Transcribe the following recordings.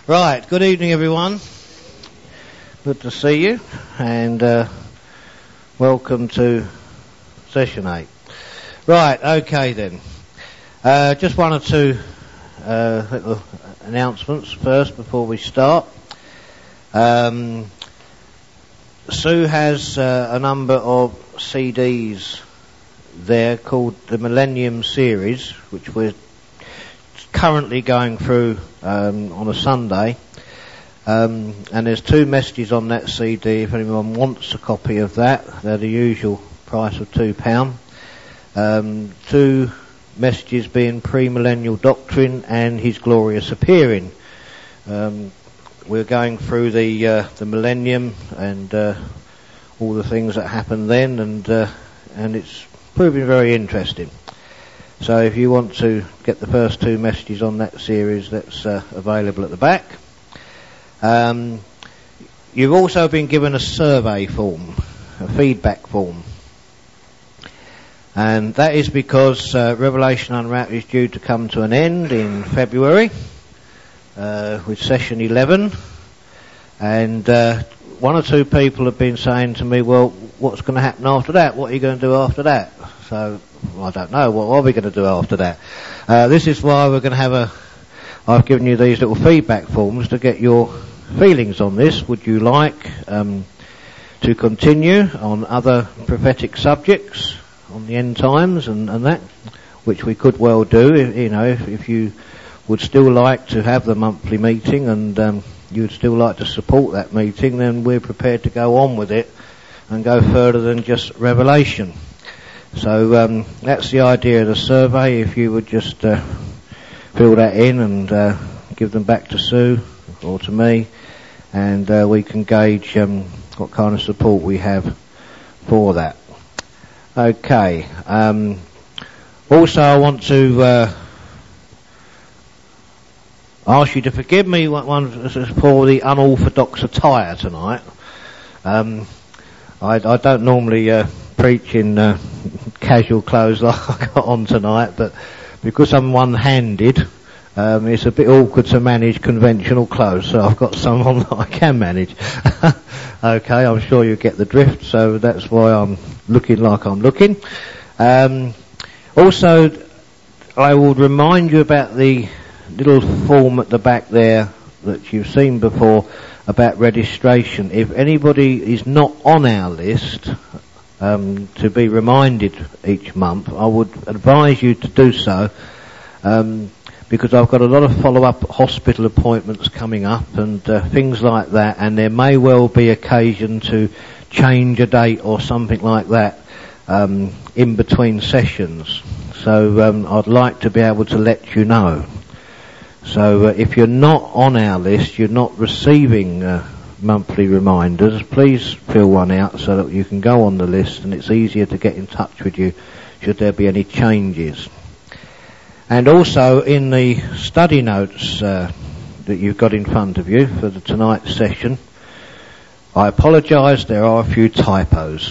Right, good evening everyone. Good to see you, and welcome to session 8. Right, okay then. Just one or two little announcements first before we start. Sue has a number of CDs there called the Millennium Series, which we're currently going through on a Sunday, and there's two messages on that CD. If anyone wants a copy of that, they're the usual price of £2. Two messages being Premillennial Doctrine and His Glorious Appearing. We're going through the Millennium and all the things that happened then, and it's proving very interesting. So if you want to get the first two messages on that series, that's available at the back. You've also been given a survey form, a feedback form. And that is because Revelation Unwrapped is due to come to an end in February with session 11. And one or two people have been saying to me, well, what's going to happen after that? What are you going to do after that? So, I don't know. What are we going to do after that? This is why we're going to have I've given you these little feedback forms to get your feelings on this. Would you like to continue on other prophetic subjects, on the end times and that, which we could well do, if you would still like to have the monthly meeting and you would still like to support that meeting, then we're prepared to go on with it and go further than just Revelation. So that's the idea of the survey. If you would just fill that in and give them back to Sue or to me, and we can gauge what kind of support we have for that. Okay. Also, I want to ask you to forgive me for the unorthodox attire tonight. I don't normally preach in casual clothes like I got on tonight, but because I'm one-handed, it's a bit awkward to manage conventional clothes, so I've got some on that I can manage. Okay, I'm sure you get the drift, so that's why I'm looking like I'm looking. Also, I will remind you about the little form at the back there that you've seen before about registration. If anybody is not on our list, to be reminded each month, I would advise you to do so, because I've got a lot of follow-up hospital appointments coming up and things like that, and there may well be occasion to change a date or something like that in between sessions. So I'd like to be able to let you know. So if you're not on our list, you're not receiving monthly reminders, please fill one out so that you can go on the list and it's easier to get in touch with you should there be any changes. And also in the study notes that you've got in front of you for tonight's session, I apologise, there are a few typos.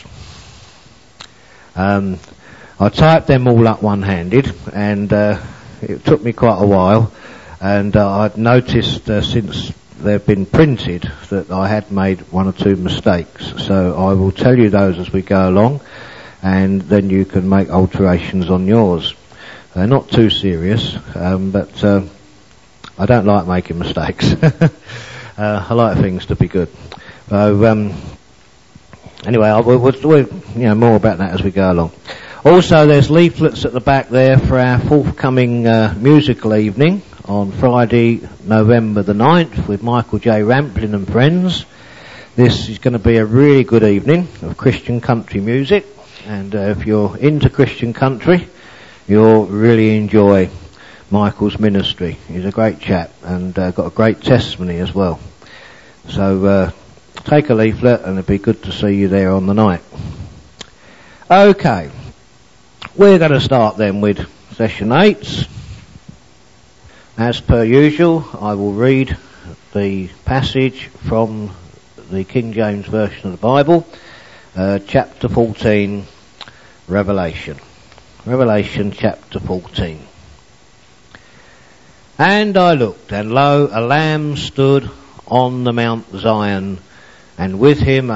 I typed them all up one-handed, and it took me quite a while, and I'd noticed since they've been printed that I had made one or two mistakes, so I will tell you those as we go along, and then you can make alterations on yours. They're not too serious, but I don't like making mistakes. I like things to be good. So anyway, we'll more about that as we go along. Also, there's leaflets at the back there for our forthcoming musical evening on Friday, November the 9th with Michael J. Ramplin and friends. This is going to be a really good evening of Christian country music, and if you're into Christian country, you'll really enjoy Michael's ministry. He's a great chap and got a great testimony as well. So take a leaflet and it'd be good to see you there on the night. Okay, we're going to start then with session 8. As per usual, I will read the passage from the King James Version of the Bible, chapter 14, Revelation. Revelation chapter 14. And I looked, and lo, a Lamb stood on the Mount Zion, and with him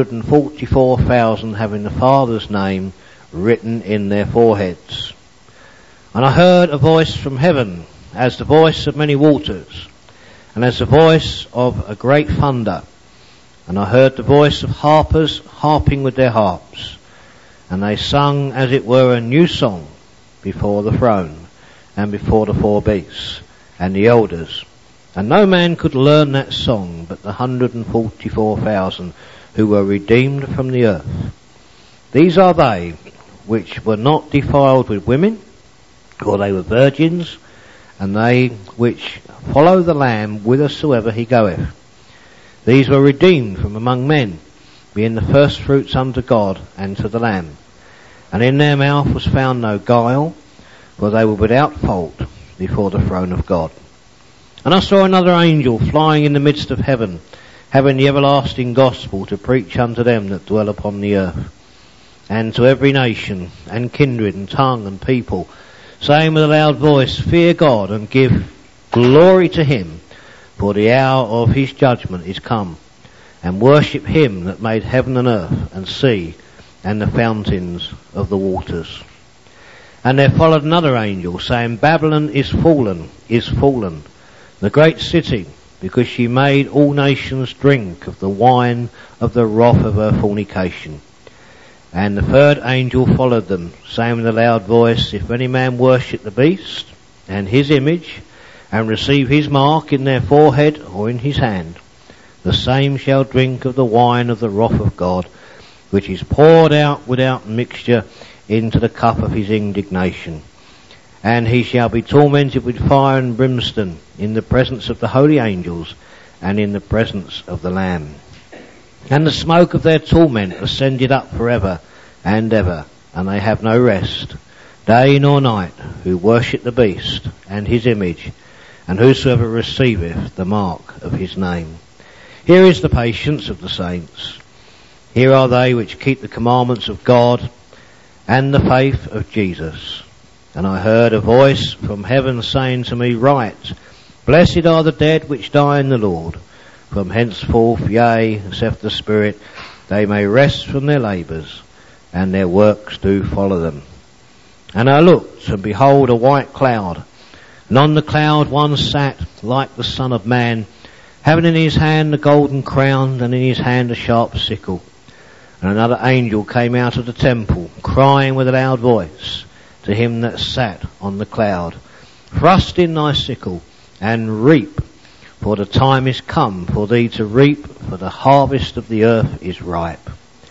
144,000 having the Father's name written in their foreheads. And I heard a voice from heaven, as the voice of many waters, and as the voice of a great thunder. And I heard the voice of harpers harping with their harps, and they sung as it were a new song before the throne, and before the four beasts, and the elders. And no man could learn that song but the 144,000 who were redeemed from the earth. These are they which were not defiled with women, for they were virgins, and they which follow the Lamb whithersoever he goeth. These were redeemed from among men, being the firstfruits unto God and to the Lamb. And in their mouth was found no guile, for they were without fault before the throne of God. And I saw another angel flying in the midst of heaven, having the everlasting gospel to preach unto them that dwell upon the earth, and to every nation, and kindred, and tongue, and people, saying with a loud voice, Fear God, and give glory to him, for the hour of his judgment is come, and worship him that made heaven and earth, and sea, and the fountains of the waters. And there followed another angel, saying, Babylon is fallen, the great city, because she made all nations drink of the wine of the wrath of her fornication. And the third angel followed them, saying with a loud voice, If any man worship the beast, and his image, and receive his mark in their forehead or in his hand, the same shall drink of the wine of the wrath of God, which is poured out without mixture into the cup of his indignation. And he shall be tormented with fire and brimstone in the presence of the holy angels and in the presence of the Lamb. And the smoke of their torment ascended up forever and ever, and they have no rest, day nor night, who worship the beast and his image, and whosoever receiveth the mark of his name. Here is the patience of the saints. Here are they which keep the commandments of God and the faith of Jesus. And I heard a voice from heaven saying to me, Write, Blessed are the dead which die in the Lord. From henceforth, yea, saith the Spirit, they may rest from their labours, and their works do follow them. And I looked, and behold a white cloud, and on the cloud one sat like the Son of Man, having in his hand a golden crown, and in his hand a sharp sickle. And another angel came out of the temple, crying with a loud voice to him that sat on the cloud, Thrust in thy sickle, and reap, for the time is come for thee to reap, for the harvest of the earth is ripe.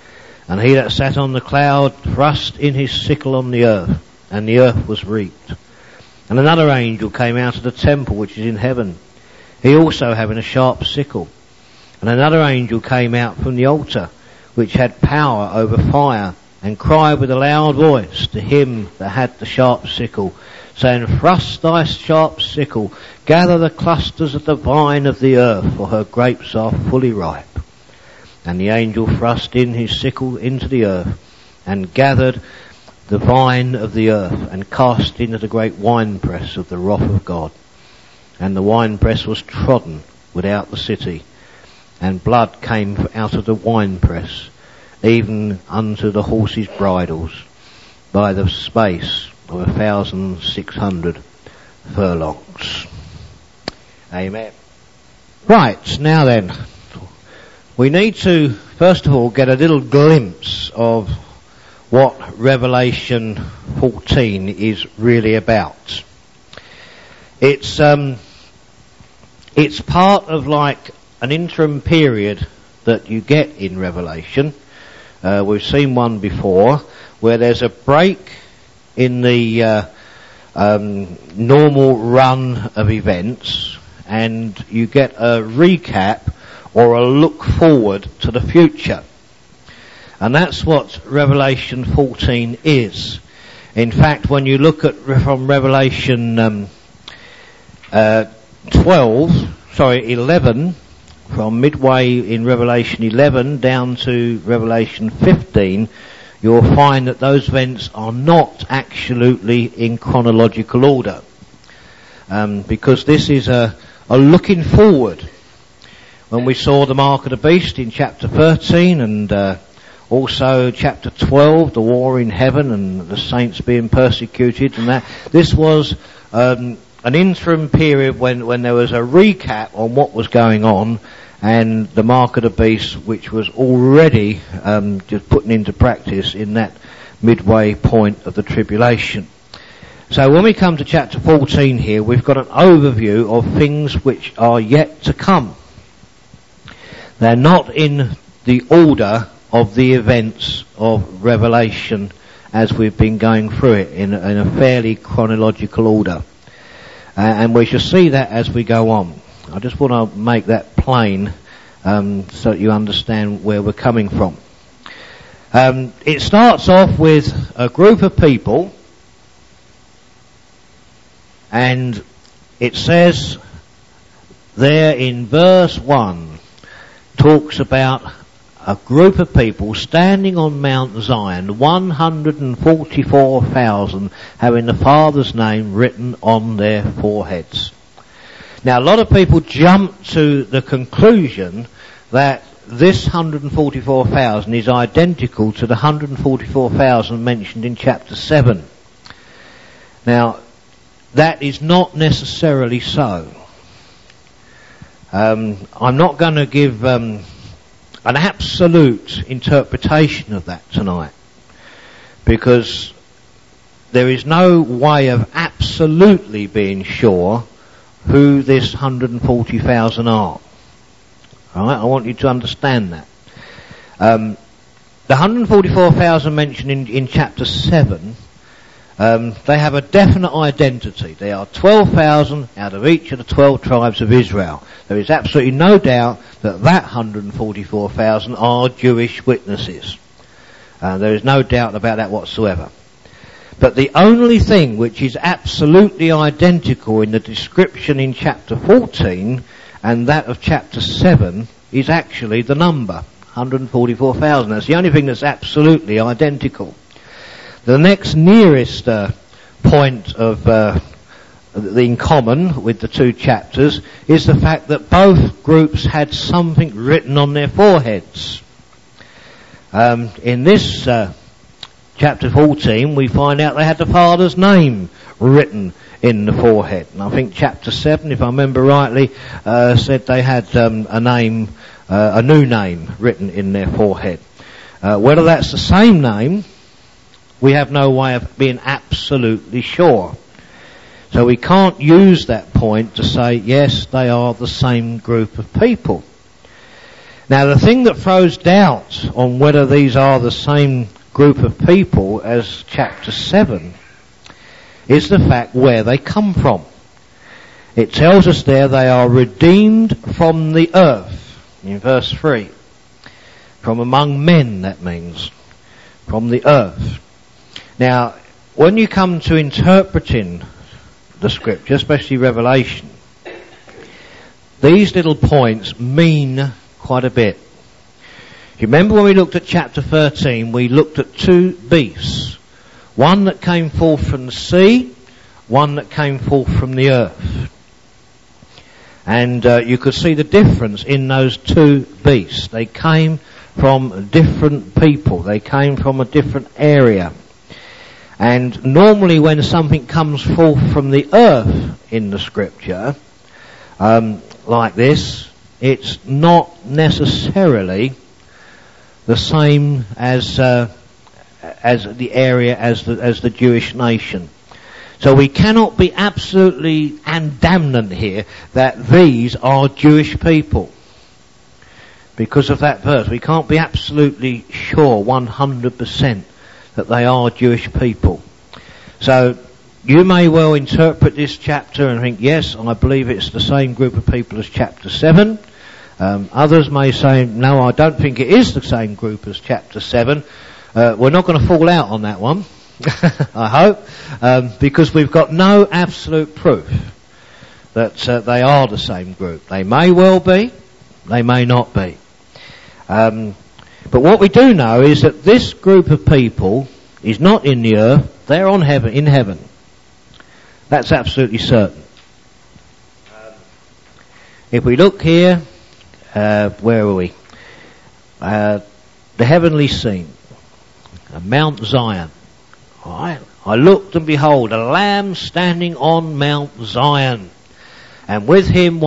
And he that sat on the cloud thrust in his sickle on the earth, and the earth was reaped. And another angel came out of the temple which is in heaven, he also having a sharp sickle. And another angel came out from the altar, which had power over fire, and cried with a loud voice to him that had the sharp sickle, saying, Thrust thy sharp sickle, gather the clusters of the vine of the earth, for her grapes are fully ripe. And the angel thrust in his sickle into the earth, and gathered the vine of the earth, and cast into the great winepress of the wrath of God. And the winepress was trodden without the city, and blood came out of the winepress, even unto the horses' bridles, by the space of 1,600 furlongs. Amen. Right, now then, we need to first of all get a little glimpse of what Revelation 14 is really about. It's part of like an interim period that you get in Revelation. We've seen one before where there's a break in the normal run of events, and you get a recap or a look forward to the future. And that's what Revelation 14 is. In fact, when you look at from Revelation 11, from midway in Revelation 11 down to Revelation 15, you'll find that those events are not absolutely in chronological order. because this is a looking forward. When we saw the mark of the beast in chapter 13 and also chapter 12, the war in heaven and the saints being persecuted and that, this was an interim period when there was a recap on what was going on, and the mark of the beast, which was already just putting into practice in that midway point of the tribulation. So when we come to chapter 14 here, we've got an overview of things which are yet to come. They're not in the order of the events of Revelation as we've been going through it in a fairly chronological order. And we shall see that as we go on. I just want to make that plain so that you understand where we're coming from. It starts off with a group of people, and it says there in verse 1, talks about a group of people standing on Mount Zion, 144,000 having the Father's name written on their foreheads. Now, a lot of people jump to the conclusion that this 144,000 is identical to the 144,000 mentioned in chapter 7. Now, that is not necessarily so. I'm not going to give an absolute interpretation of that tonight, because there is no way of absolutely being sure who this 140,000 are. Alright, I want you to understand that. The 144,000 mentioned in chapter 7, they have a definite identity. They are 12,000 out of each of the 12 tribes of Israel. There is absolutely no doubt that 144,000 are Jewish witnesses. There is no doubt about that whatsoever. But the only thing which is absolutely identical in the description in chapter 14 and that of chapter 7 is actually the number, 144,000. That's the only thing that's absolutely identical. The next nearest point of in common with the two chapters is the fact that both groups had something written on their foreheads. In this chapter 14, we find out they had the Father's name written in the forehead. And I think chapter 7, if I remember rightly, said they had a name, a new name written in their forehead. Whether that's the same name, we have no way of being absolutely sure. So we can't use that point to say, yes, they are the same group of people. Now, the thing that throws doubt on whether these are the same group of people as chapter 7 is the fact where they come from. It tells us there they are redeemed from the earth, in verse 3. From among men, that means. From the earth. Now, when you come to interpreting the scripture, especially Revelation, these little points mean quite a bit. You remember when we looked at chapter 13, we looked at two beasts. One that came forth from the sea, one that came forth from the earth. And you could see the difference in those two beasts. They came from different people. They came from a different area. And normally when something comes forth from the earth in the scripture, like this, it's not necessarily the same as the area as the Jewish nation. So we cannot be absolutely damnant here that these are Jewish people. Because of that verse, we can't be absolutely sure 100% that they are Jewish people. So you may well interpret this chapter and think, yes, I believe it's the same group of people as chapter 7. Others may say, no, I don't think it is the same group as chapter 7. We're not going to fall out on that one, I hope, because we've got no absolute proof that they are the same group. They may well be, they may not be. But what we do know is that this group of people is not in the earth, they're in heaven. That's absolutely certain. if we look here, where are we? The heavenly scene, Mount Zion. All right. I looked and behold, a lamb standing on Mount Zion, and with him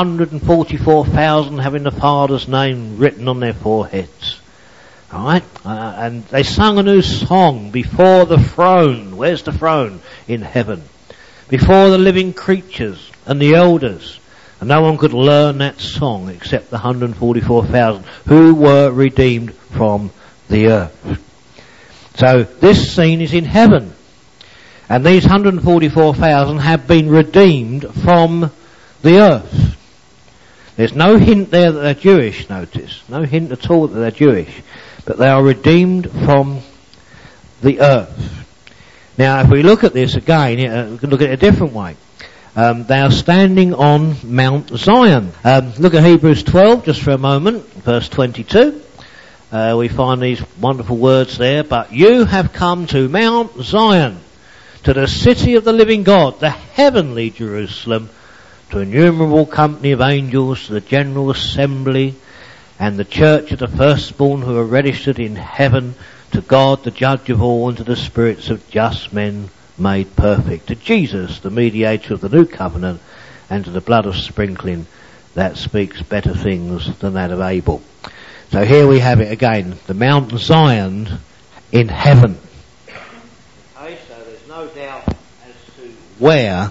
144,000 having the Father's name written on their foreheads. Alright? And they sung a new song before the throne. Where's the throne? In heaven. Before the living creatures and the elders. And no one could learn that song except the 144,000 who were redeemed from the earth. So this scene is in heaven. And these 144,000 have been redeemed from the earth. There's no hint there that they're Jewish, notice. No hint at all that they're Jewish. But they are redeemed from the earth. Now, if we look at this again, we can look at it a different way. They are standing on Mount Zion. Look at Hebrews 12 just for a moment, verse 22. We find these wonderful words there. But you have come to Mount Zion, to the city of the living God, the heavenly Jerusalem, to an innumerable company of angels, to the general assembly, and the church of the firstborn who are registered in heaven, to God the judge of all, and to the spirits of just men made perfect, to Jesus the mediator of the new covenant, and to the blood of sprinkling that speaks better things than that of Abel. So here we have it again, the Mount Zion in heaven. Okay, so there's no doubt as to where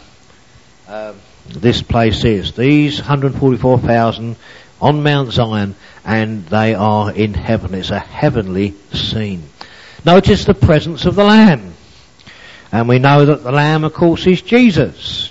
this place is. These 144,000 on Mount Zion, and they are in heaven. It's a heavenly scene. Notice the presence of the Lamb. And we know that the Lamb, of course, is Jesus.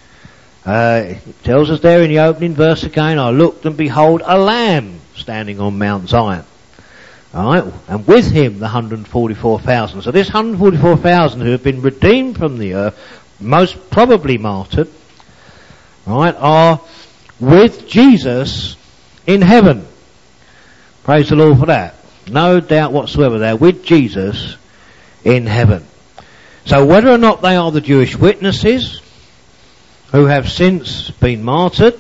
It tells us there in the opening verse again, I looked and behold a Lamb standing on Mount Zion. Alright, and with him the 144,000. So this 144,000 who have been redeemed from the earth, most probably martyred, right, are with Jesus in heaven. Praise the Lord for that. No doubt whatsoever, they're with Jesus in heaven. So whether or not they are the Jewish witnesses who have since been martyred,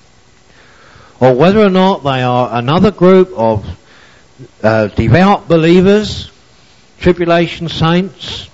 or whether or not they are another group of devout believers, tribulation saints,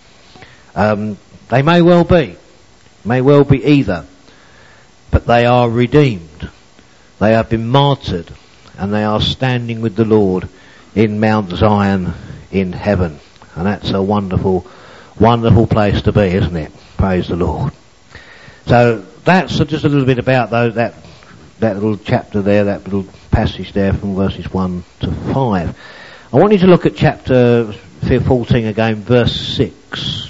they may well be either. But they are redeemed. They have been martyred, and they are standing with the Lord in Mount Zion in heaven. And that's a wonderful, wonderful place to be, isn't it? Praise the Lord. So that's just a little bit about that little chapter there, that little passage there from verses 1 to 5. I want you to look at chapter 14 again, verse 6.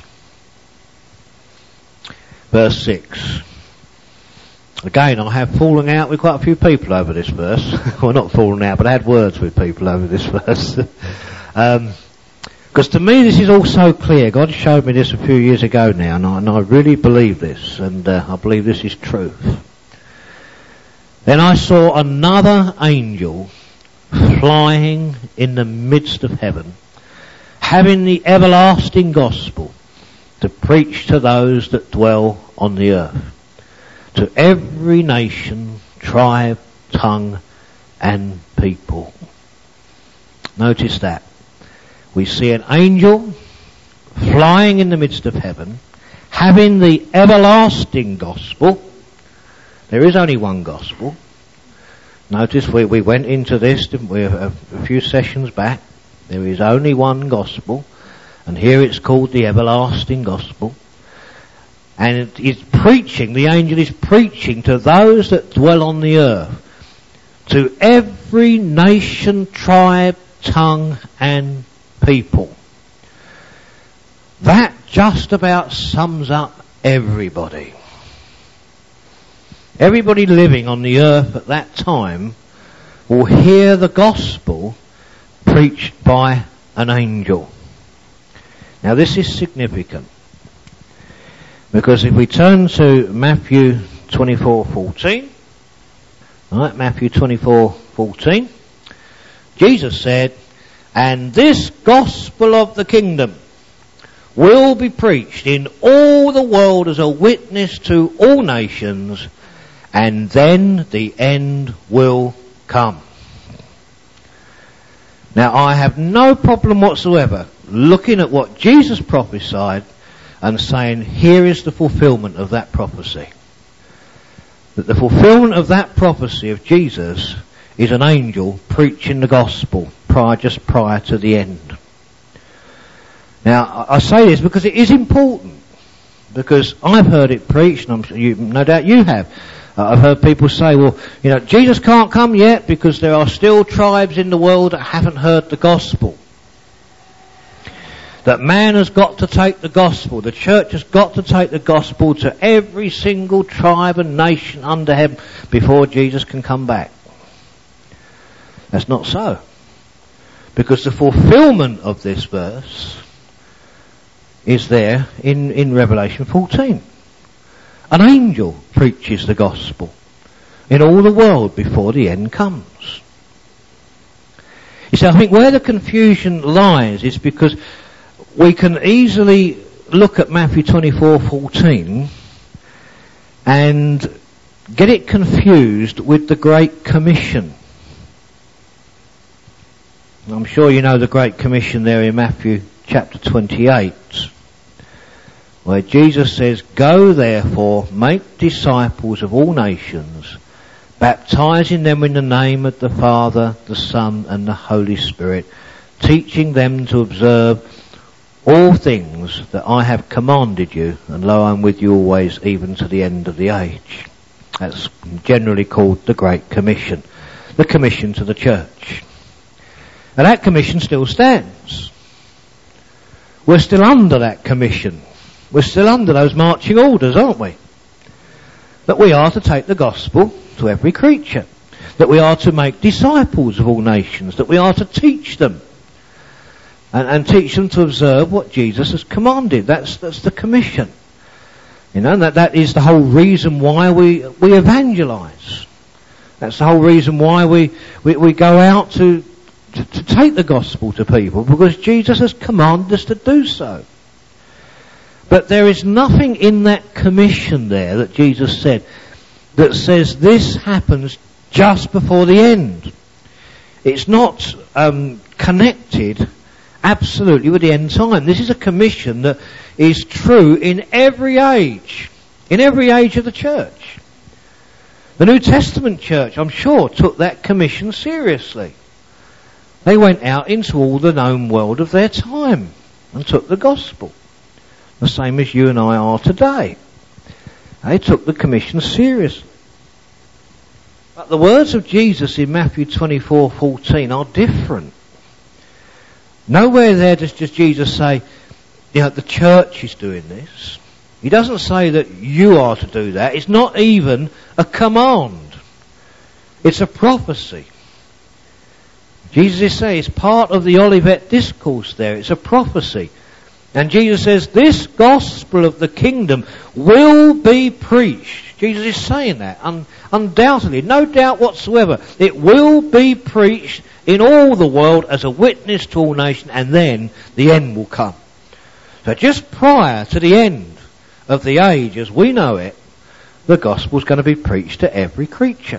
Verse 6. Again, I have fallen out with quite a few people over this verse. Well, not fallen out, but I had words with people over this verse. Because to me this is all so clear. God showed me this a few years ago now, and I really believe this, and I believe this is truth. Then I saw another angel flying in the midst of heaven, having the everlasting gospel to preach to those that dwell on the earth, to every nation, tribe, tongue, and people. Notice that. We see an angel flying in the midst of heaven, having the everlasting gospel. There is only one gospel. Notice we went into this, didn't we, a few sessions back. There is only one gospel, and here it's called the everlasting gospel. And it is preaching, the angel is preaching to those that dwell on the earth, to every nation, tribe, tongue, and people. That just about sums up everybody. Everybody living on the earth at that time will hear the gospel preached by an angel. Now this is significant, because if we turn to Matthew 24:14, right, Matthew 24:14, Jesus said, "And this gospel of the kingdom will be preached in all the world as a witness to all nations, and then the end will come. Now, I have no problem whatsoever looking at what Jesus prophesied and saying, here is the fulfillment of that prophecy. That the fulfillment of that prophecy of Jesus is an angel preaching the gospel just prior to the end. Now, I say this because it is important, because I've heard it preached, and no doubt you have. I've heard people say, well, Jesus can't come yet because there are still tribes in the world that haven't heard the gospel. That man has got to take the gospel, the church has got to take the gospel to every single tribe and nation under heaven before Jesus can come back. That's not so. Because the fulfillment of this verse is there in Revelation 14. An angel preaches the gospel in all the world before the end comes. You see, I think where the confusion lies is because we can easily look at Matthew 24:14 and get it confused with the Great Commission. I'm sure you know the Great Commission there in Matthew chapter 28, where Jesus says, "Go therefore, make disciples of all nations, baptizing them in the name of the Father, the Son, and the Holy Spirit, teaching them to observe all things that I have commanded you, and lo, I'm with you always, even to the end of the age." That's generally called the Great Commission, the commission to the church. And that commission still stands. We're still under that commission. We're still under those marching orders, aren't we? That we are to take the gospel to every creature. That we are to make disciples of all nations. That we are to teach them. And teach them to observe what Jesus has commanded. That's the commission. That is the whole reason why we evangelize. That's the whole reason why we go out to take the gospel to people, because Jesus has commanded us to do so. But there is nothing in that commission there that Jesus said that says this happens just before the end. It's not connected absolutely with the end time. This is a commission that is true in every age of the church. The New Testament church, I'm sure, took that commission seriously. They went out into all the known world of their time and took the gospel. The same as you and I are today. They took the commission seriously. But the words of Jesus in Matthew 24:14 are different. Nowhere there does Jesus say, the church is doing this. He doesn't say that you are to do that. It's not even a command. It's a prophecy. Jesus is saying it's part of the Olivet Discourse there. It's a prophecy. And Jesus says this gospel of the kingdom will be preached. Jesus is saying that, undoubtedly, no doubt whatsoever. It will be preached in all the world as a witness to all nations, and then the end will come. So just prior to the end of the age as we know it, the gospel is going to be preached to every creature.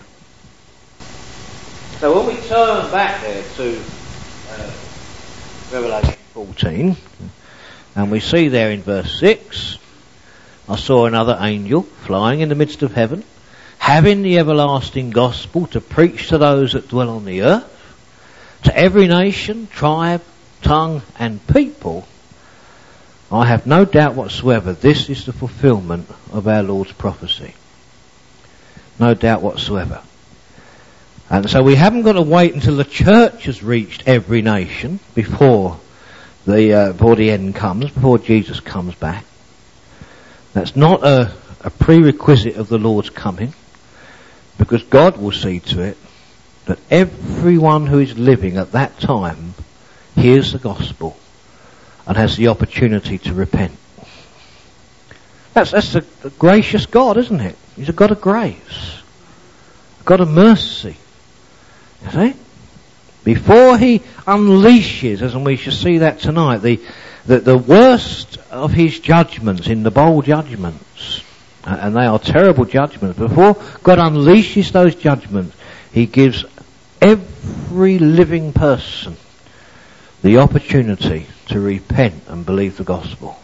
So when we turn back there to Revelation 14, and we see there in verse 6, I saw another angel flying in the midst of heaven, having the everlasting gospel to preach to those that dwell on the earth, to every nation, tribe, tongue, and people. I have no doubt whatsoever this is the fulfillment of our Lord's prophecy. No doubt whatsoever. And so we haven't got to wait until the church has reached every nation before the end comes, before Jesus comes back. That's not a prerequisite of the Lord's coming, because God will see to it that everyone who is living at that time hears the gospel and has the opportunity to repent. That's a gracious God, isn't it? He's a God of grace, a God of mercy. You see? Before he unleashes, as we shall see that tonight, the worst of his judgments in the bowl judgments, And they are terrible judgments. Before God unleashes those judgments, he gives every living person the opportunity to repent and believe the gospel.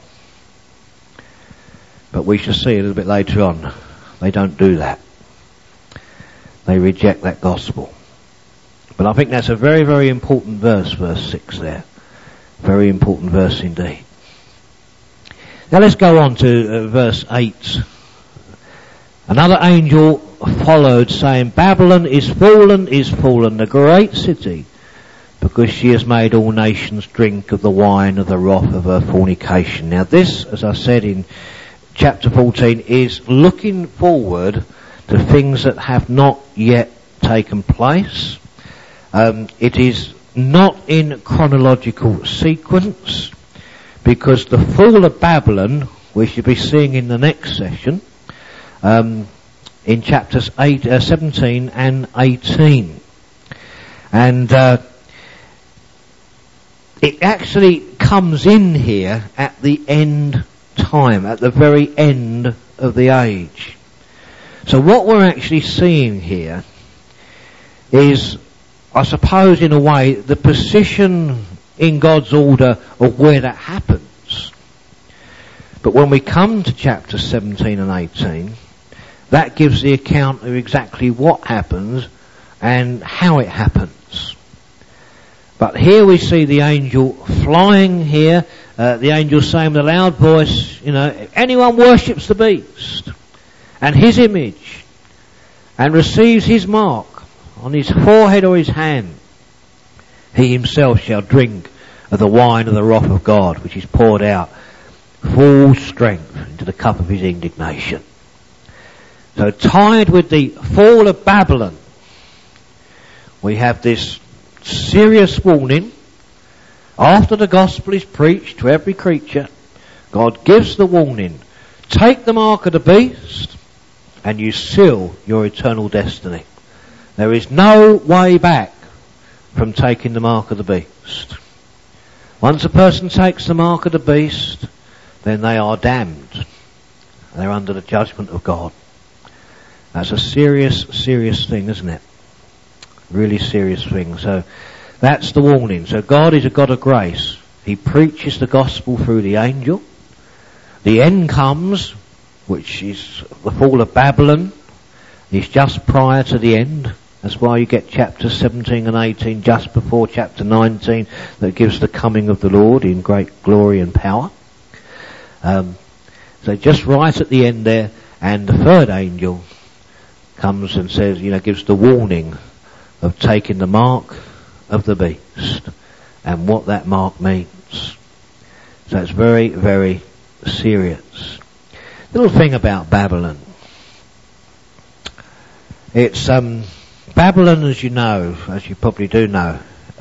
But we shall see a little bit later on, they don't do that. They reject that gospel. But I think that's a very, very important verse 6 there. Very important verse indeed. Now let's go on to verse 8. Another angel followed, saying, Babylon is fallen, the great city, because she has made all nations drink of the wine of the wrath of her fornication. Now this, as I said in chapter 14, is looking forward to things that have not yet taken place. It is not in chronological sequence, because the fall of Babylon, we should be seeing in the next session, in chapters 17 and 18. And it actually comes in here at the end time, at the very end of the age. So what we're actually seeing here is, I suppose in a way, the position in God's order of where that happens. But when we come to chapter 17 and 18, that gives the account of exactly what happens and how it happens. But here we see the angel flying here, the angel saying with a loud voice, if anyone worships the beast and his image and receives his mark on his forehead or his hand, he himself shall drink of the wine of the wrath of God, which is poured out full strength into the cup of his indignation. So tied with the fall of Babylon, we have this serious warning. After the gospel is preached to every creature, God gives the warning, take the mark of the beast and you seal your eternal destiny. There is no way back from taking the mark of the beast. Once a person takes the mark of the beast, then they are damned. They're under the judgment of God. That's a serious, serious thing, isn't it? Really serious thing. So that's the warning. So God is a God of grace. He preaches the gospel through the angel. The end comes, which is the fall of Babylon. It's just prior to the end. That's why you get chapters 17 and 18 just before chapter 19, that gives the coming of the Lord in great glory and power. So just right at the end there, and the third angel comes and says, gives the warning of taking the mark of the beast and what that mark means. So it's very, very serious. Little thing about Babylon. It's Babylon, as you probably do know,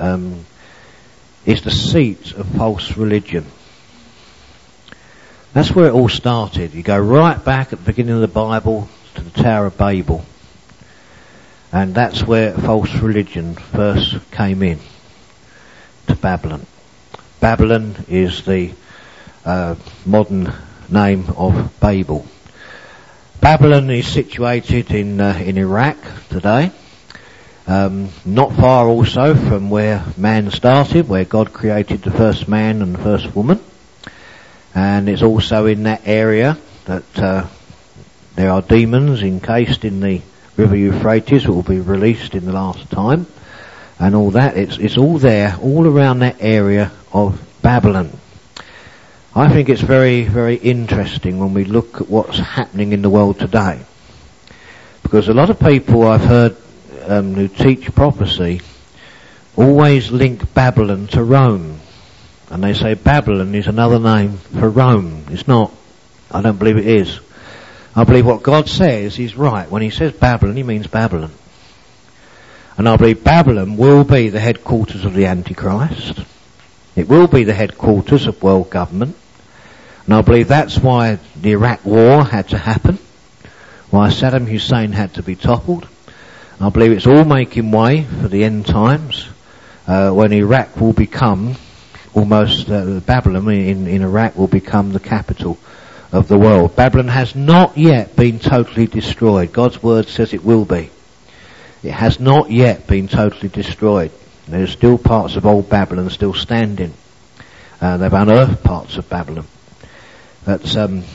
is the seat of false religion. That's where it all started. You go right back at the beginning of the Bible to the Tower of Babel. And that's where false religion first came in, to Babylon. Babylon is the modern name of Babel. Babylon is situated in Iraq today, not far also from where man started, where God created the first man and the first woman. And it's also in that area that there are demons encased in the River Euphrates that will be released in the last time, and all that. It's all there, all around that area of Babylon. I think it's very, very interesting when we look at what's happening in the world today, because a lot of people I've heard who teach prophecy always link Babylon to Rome, and they say Babylon is another name for Rome. It's not. I don't believe it is. I believe what God says is right. When he says Babylon, he means Babylon. And I believe Babylon will be the headquarters of the Antichrist. It will be the headquarters of world government. And I believe that's why the Iraq war had to happen, why Saddam Hussein had to be toppled. I believe it's all making way for the end times, when Iraq will become almost, Babylon in Iraq will become the capital of the world. Babylon has not yet been totally destroyed. God's word says it will be. It has not yet been totally destroyed. There's still parts of old Babylon still standing. They've unearthed parts of Babylon. But,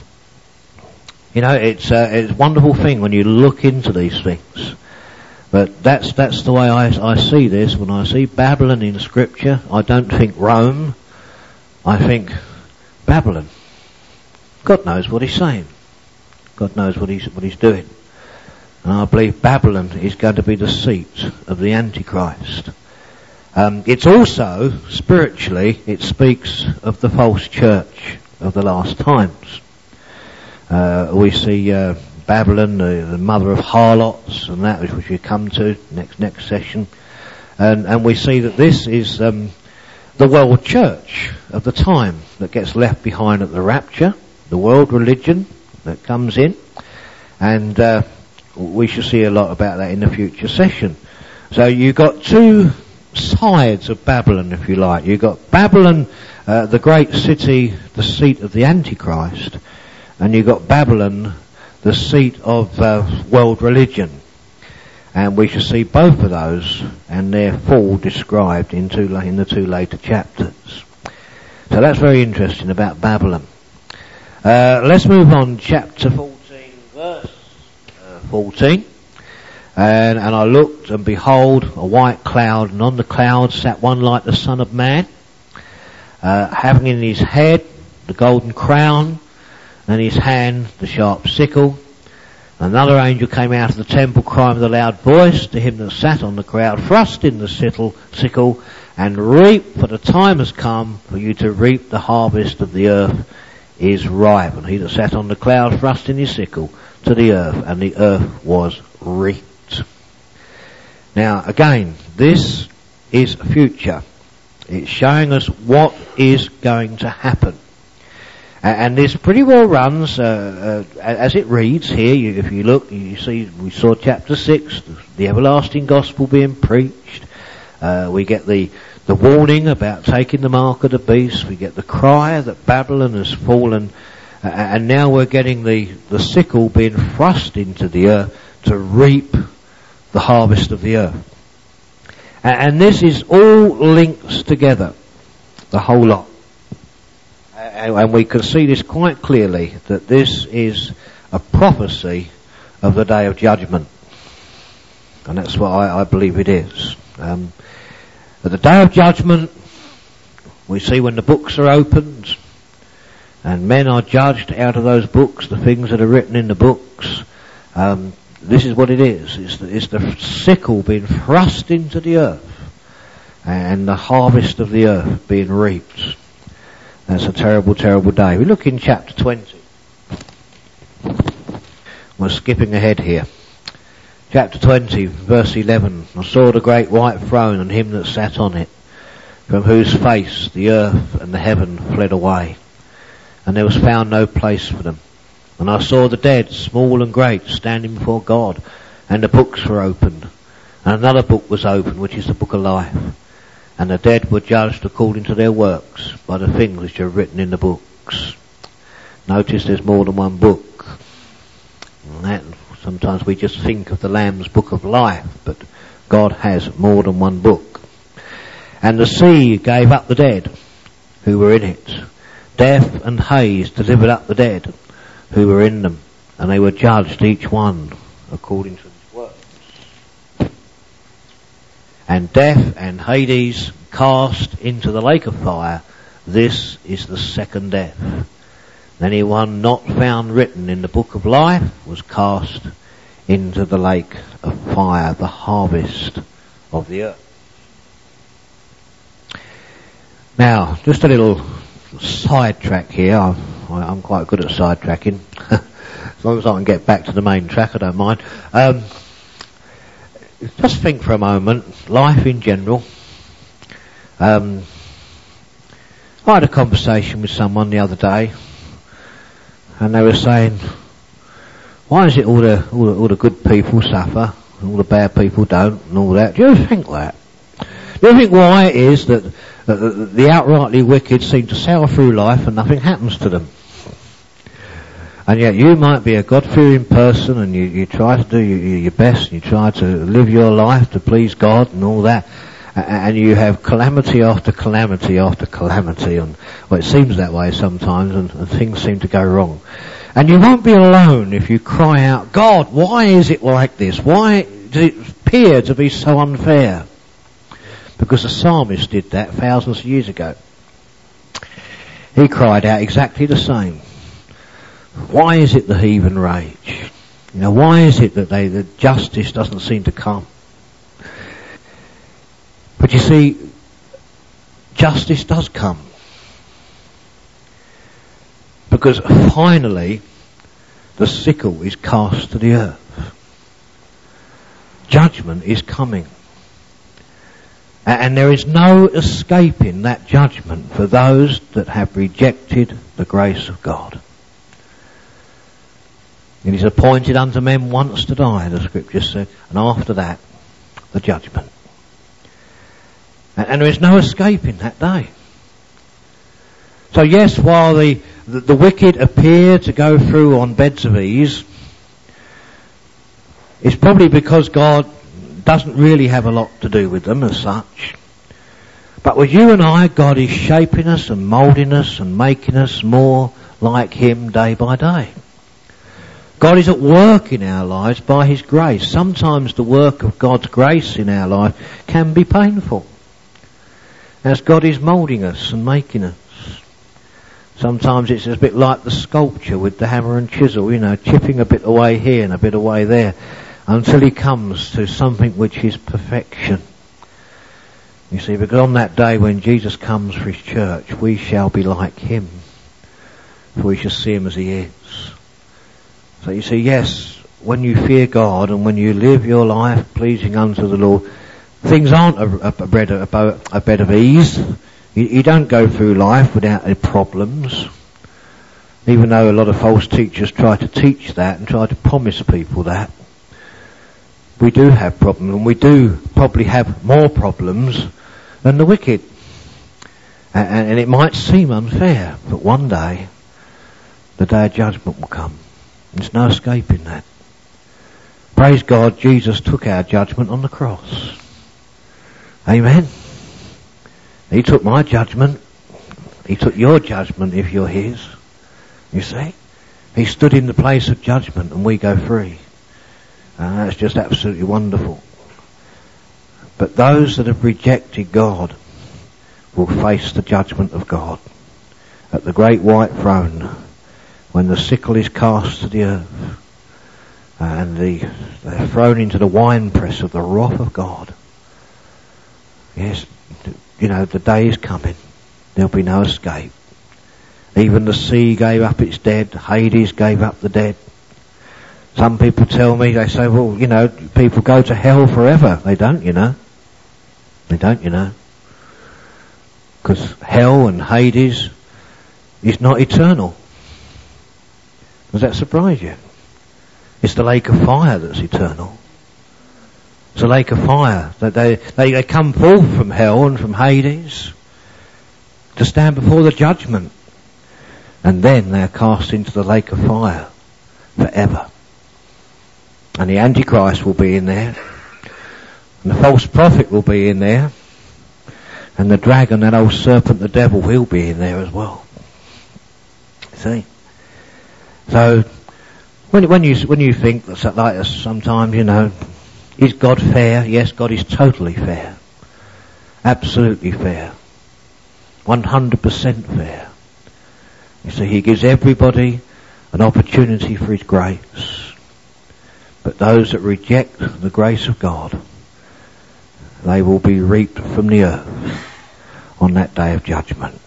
it's a wonderful thing when you look into these things. But that's the way I see this. When I see Babylon in Scripture, I don't think Rome. I think Babylon. God knows what he's saying. God knows what he's doing. And I believe Babylon is going to be the seat of the Antichrist. It's also, spiritually, it speaks of the false church of the last times. We see Babylon, the mother of harlots, and that which we come to next session. And we see that this is the world church of the time that gets left behind at the rapture, the world religion that comes in. And we shall see a lot about that in the future session. So you've got two sides of Babylon, if you like. You've got Babylon, the great city, the seat of the Antichrist, and you've got Babylon, the seat of world religion. And we shall see both of those and their fall described in the two later chapters. So that's very interesting about Babylon. Let's move on, chapter 14, verse 14. And I looked, and behold, a white cloud, and on the cloud sat one like the Son of Man, having in his head the golden crown, and in his hand the sharp sickle. Another angel came out of the temple, crying with a loud voice to him that sat on the cloud, thrust in the sickle, and reap, for the time has come for you to reap. The harvest of the earth is ripe. And he that sat on the cloud thrust in his sickle to the earth, and the earth was reaped. Now, again, this is future. It's showing us what is going to happen. And this pretty well runs, as it reads here, if you look, you see, we saw chapter 6, the everlasting gospel being preached. We get the warning about taking the mark of the beast. We get the cry that Babylon has fallen. And now we're getting the sickle being thrust into the earth to reap the harvest of the earth. And this is all linked together, the whole lot. And we can see this quite clearly, that this is a prophecy of the day of judgment. And that's what I believe it is. At the day of judgment, we see when the books are opened, and men are judged out of those books, the things that are written in the books. This is what it is. It's the sickle being thrust into the earth, and the harvest of the earth being reaped. That's a terrible, terrible day. We look in chapter 20. We're skipping ahead here. Chapter 20, verse 11. I saw the great white throne and him that sat on it, from whose face the earth and the heaven fled away, and there was found no place for them. And I saw the dead, small and great, standing before God, and the books were opened. And another book was opened, which is the book of life. And the dead were judged according to their works, by the things which are written in the books. Notice there's more than one book. And that, sometimes we just think of the Lamb's book of life, but God has more than one book. And the sea gave up the dead who were in it. Death and Hades delivered up the dead who were in them, and they were judged each one according to his works. And death and Hades cast into the lake of fire. This is the second death. Anyone not found written in the book of life was cast into the lake of fire, the harvest of the earth. Now, just a little sidetrack here. I'm quite good at sidetracking. As long as I can get back to the main track, I don't mind. Just think for a moment, life in general. I had a conversation with someone the other day, and they were saying, why is it all the good people suffer, and all the bad people don't, and all that? Do you ever think that? Do you think why it is that the outrightly wicked seem to sail through life and nothing happens to them? And yet you might be a God-fearing person, and you try to do your best, and you try to live your life to please God and all that, and you have calamity after calamity after calamity, and well, it seems that way sometimes, and things seem to go wrong. And you won't be alone if you cry out, God, why is it like this? Why does it appear to be so unfair? Because the psalmist did that thousands of years ago. He cried out exactly the same. Why is it the heathen rage? Why is it that the justice doesn't seem to come? But you see, justice does come. Because finally, the sickle is cast to the earth. Judgment is coming. And there is no escaping that judgment for those that have rejected the grace of God. It is appointed unto men once to die, the scripture said, and after that, the judgment. And there is no escaping that day. So yes, while the wicked appear to go through on beds of ease, it's probably because God doesn't really have a lot to do with them as such. But with you and I, God is shaping us and moulding us and making us more like Him day by day. God is at work in our lives by His grace. Sometimes the work of God's grace in our life can be painful, as God is moulding us and making us. Sometimes it's a bit like the sculpture with the hammer and chisel, chipping a bit away here and a bit away there, until He comes to something which is perfection. You see, because on that day when Jesus comes for His church, we shall be like Him, for we shall see Him as He is. So you see, yes, when you fear God and when you live your life pleasing unto the Lord, things aren't a bed of ease. You don't go through life without any problems, even though a lot of false teachers try to teach that and try to promise people that. We do have problems, and we do probably have more problems than the wicked. And it might seem unfair, but one day, the day of judgment will come. There's no escaping that. Praise God, Jesus took our judgment on the cross. Amen. He took my judgment. He took your judgment if you're His. You see? He stood in the place of judgment and we go free. And that's just absolutely wonderful. But those that have rejected God will face the judgment of God at the great white throne when the sickle is cast to the earth and they're thrown into the winepress of the wrath of God. Yes, the day is coming. There'll be no escape. Even the sea gave up its dead. Hades gave up the dead. Some people tell me, they say, well, people go to hell forever. They don't, They don't, Because hell and Hades is not eternal. Does that surprise you? It's the lake of fire that's eternal. It's a lake of fire. That they come forth from hell and from Hades to stand before the judgment. And then they are cast into the lake of fire forever. And the Antichrist will be in there. And the false prophet will be in there. And the dragon, that old serpent, the devil, will be in there as well. See? So, when you think that like this sometimes, is God fair? Yes, God is totally fair. Absolutely fair. 100% fair. You see, He gives everybody an opportunity for His grace. But those that reject the grace of God, they will be reaped from the earth on that day of judgment.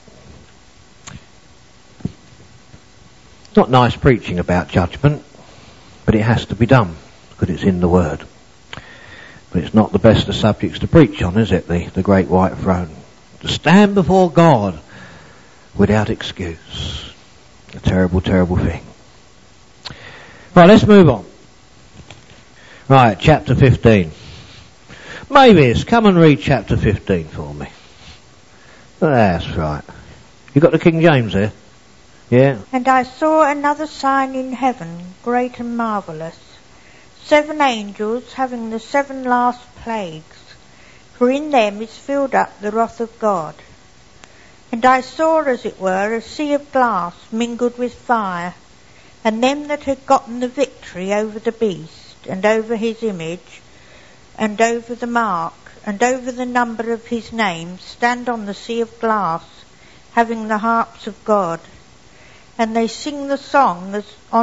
It's not nice preaching about judgment, but it has to be done, because it's in the Word. But it's not the best of subjects to preach on, is it? The great white throne. To stand before God without excuse. A terrible, terrible thing. Right, let's move on. Right, chapter 15. Mavis, come and read chapter 15 for me. That's right. You got the King James there? Yeah. And I saw another sign in heaven, great and marvellous, 7 angels having the 7 last plagues, for in them is filled up the wrath of God. And I saw, as it were, a sea of glass mingled with fire, and them that had gotten the victory over the beast, and over his image, and over the mark, and over the number of his name, stand on the sea of glass, having the harps of God. And they sing the song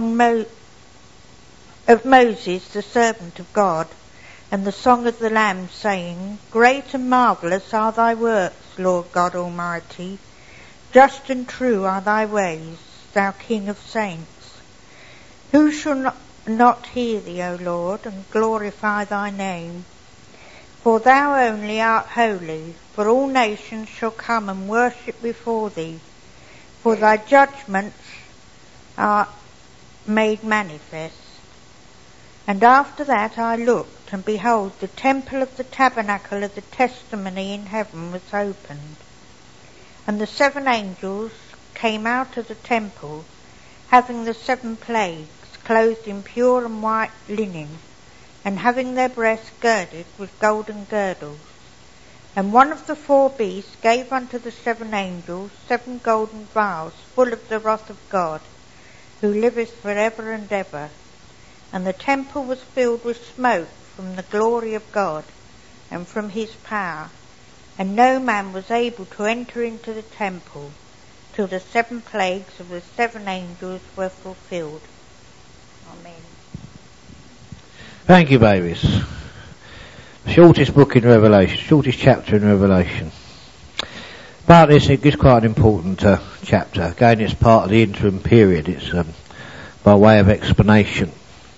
of Moses, the servant of God, and the song of the Lamb, saying, Great and marvellous are thy works, Lord God Almighty. Just and true are thy ways, thou King of saints. Who shall not hear thee, O Lord, and glorify thy name? For thou only art holy, for all nations shall come and worship before thee, for thy judgments are made manifest. And after that I looked, and behold, the temple of the tabernacle of the testimony in heaven was opened. And the 7 angels came out of the temple, having the 7 plagues, clothed in pure and white linen, and having their breasts girded with golden girdles. And one of the 4 beasts gave unto the 7 angels 7 golden vials full of the wrath of God, who liveth for ever and ever. And the temple was filled with smoke from the glory of God, and from his power. And no man was able to enter into the temple, till the 7 plagues of the 7 angels were fulfilled. Amen. Thank you, babies. Shortest book in Revelation, shortest chapter in Revelation. But it's quite an important chapter. Again, it's part of the interim period. It's by way of explanation.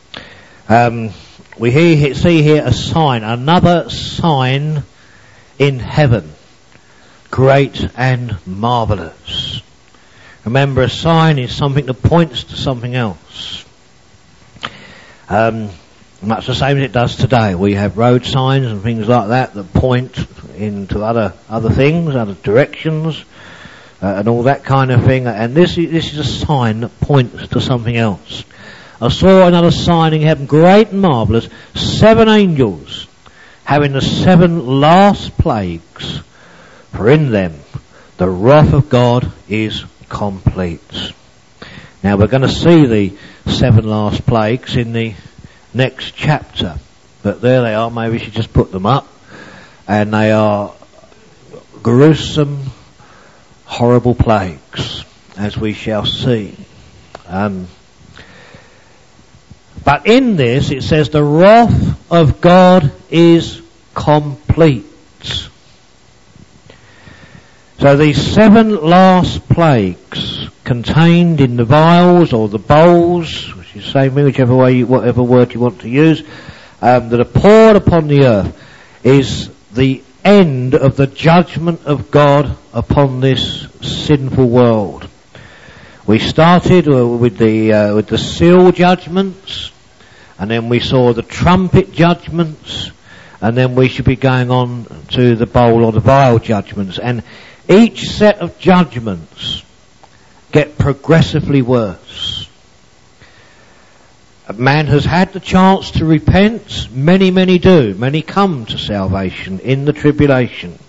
We see here a sign, another sign in heaven, great and marvellous. Remember, a sign is something that points to something else. Much the same as it does today. We have road signs and things like that point into other things, other directions, and all that kind of thing. And this is a sign that points to something else. I saw another sign in heaven, great and marvellous, 7 angels having the 7 last plagues, for in them the wrath of God is complete. Now we're going to see the 7 last plagues in the next chapter, but there they are. Maybe we should just put them up. And they are gruesome, horrible plagues, as we shall see. But in this it says the wrath of God is complete. So these 7 last plagues contained in the vials or the bowls, which is the same thing, whatever word you want to use, that are poured upon the earth, is the end of the judgment of God upon this sinful world. We started with the seal judgments, and then we saw the trumpet judgments, and then we should be going on to the bowl or the vial judgments. And each set of judgments get progressively worse. Man has had the chance to repent. Many do. Many come to salvation in the tribulation.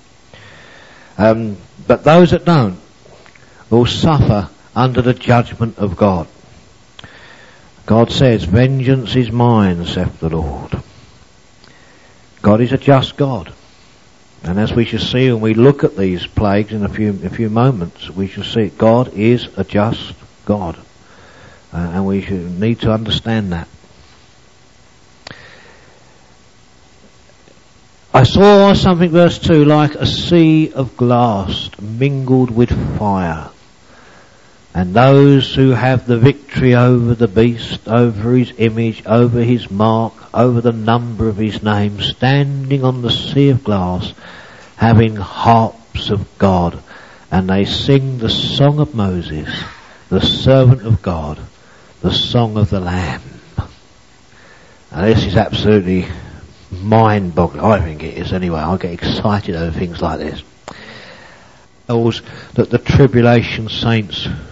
But those that don't will suffer under the judgment of God. God says, vengeance is mine, saith the Lord. God is a just God. And as we shall see when we look at these plagues in a few moments, we shall see God is a just God. And we should need to understand that. I saw something, verse 2, like a sea of glass mingled with fire. And those who have the victory over the beast, over his image, over his mark, over the number of his name, standing on the sea of glass, having harps of God. And they sing the song of Moses, the servant of God, the song of the Lamb. Now this is absolutely mind-boggling. I think it is anyway. I get excited over things like this. That the tribulation saints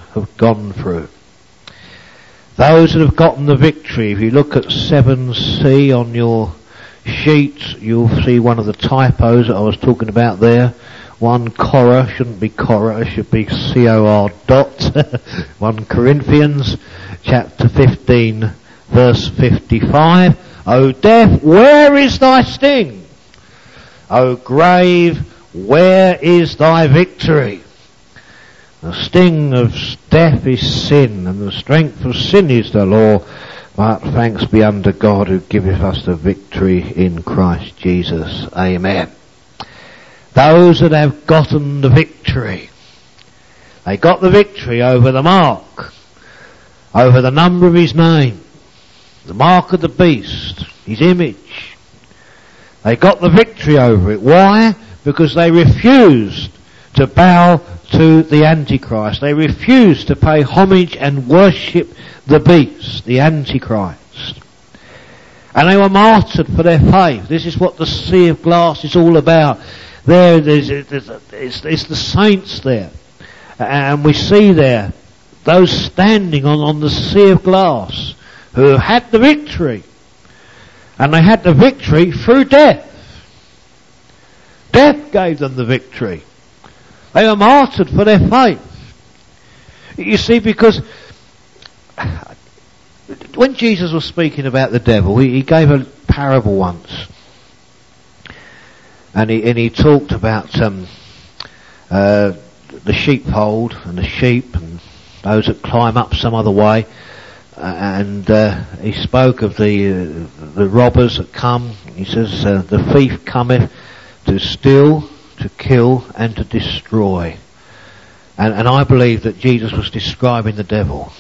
have gone through. Those that have gotten the victory. If you look at 7C on your sheet, you'll see one of the typos that I was talking about there. 1 Korah, shouldn't be Korah, it should be C-O-R dot. 1 Corinthians chapter 15 verse 55. O death, where is thy sting? O grave, where is thy victory? The sting of death is sin, and the strength of sin is the law. But thanks be unto God who giveth us the victory in Christ Jesus. Amen. Those that have gotten the victory. They got the victory over the mark, over the number of his name, the mark of the beast, his image. They got the victory over it. Why? Because they refused to bow to the Antichrist. They refused to pay homage and worship the beast, the Antichrist. And they were martyred for their faith. This is what the sea of glass is all about. It's the saints there. And we see there those standing on the sea of glass who have had the victory. And they had the victory through death. Death gave them the victory. They were martyred for their faith. You see, because when Jesus was speaking about the devil, he gave a parable once. And he talked about the sheepfold and the sheep and those that climb up some other way. And he spoke of the robbers that come. He says, the thief cometh to steal, to kill, and to destroy. And I believe that Jesus was describing the devil.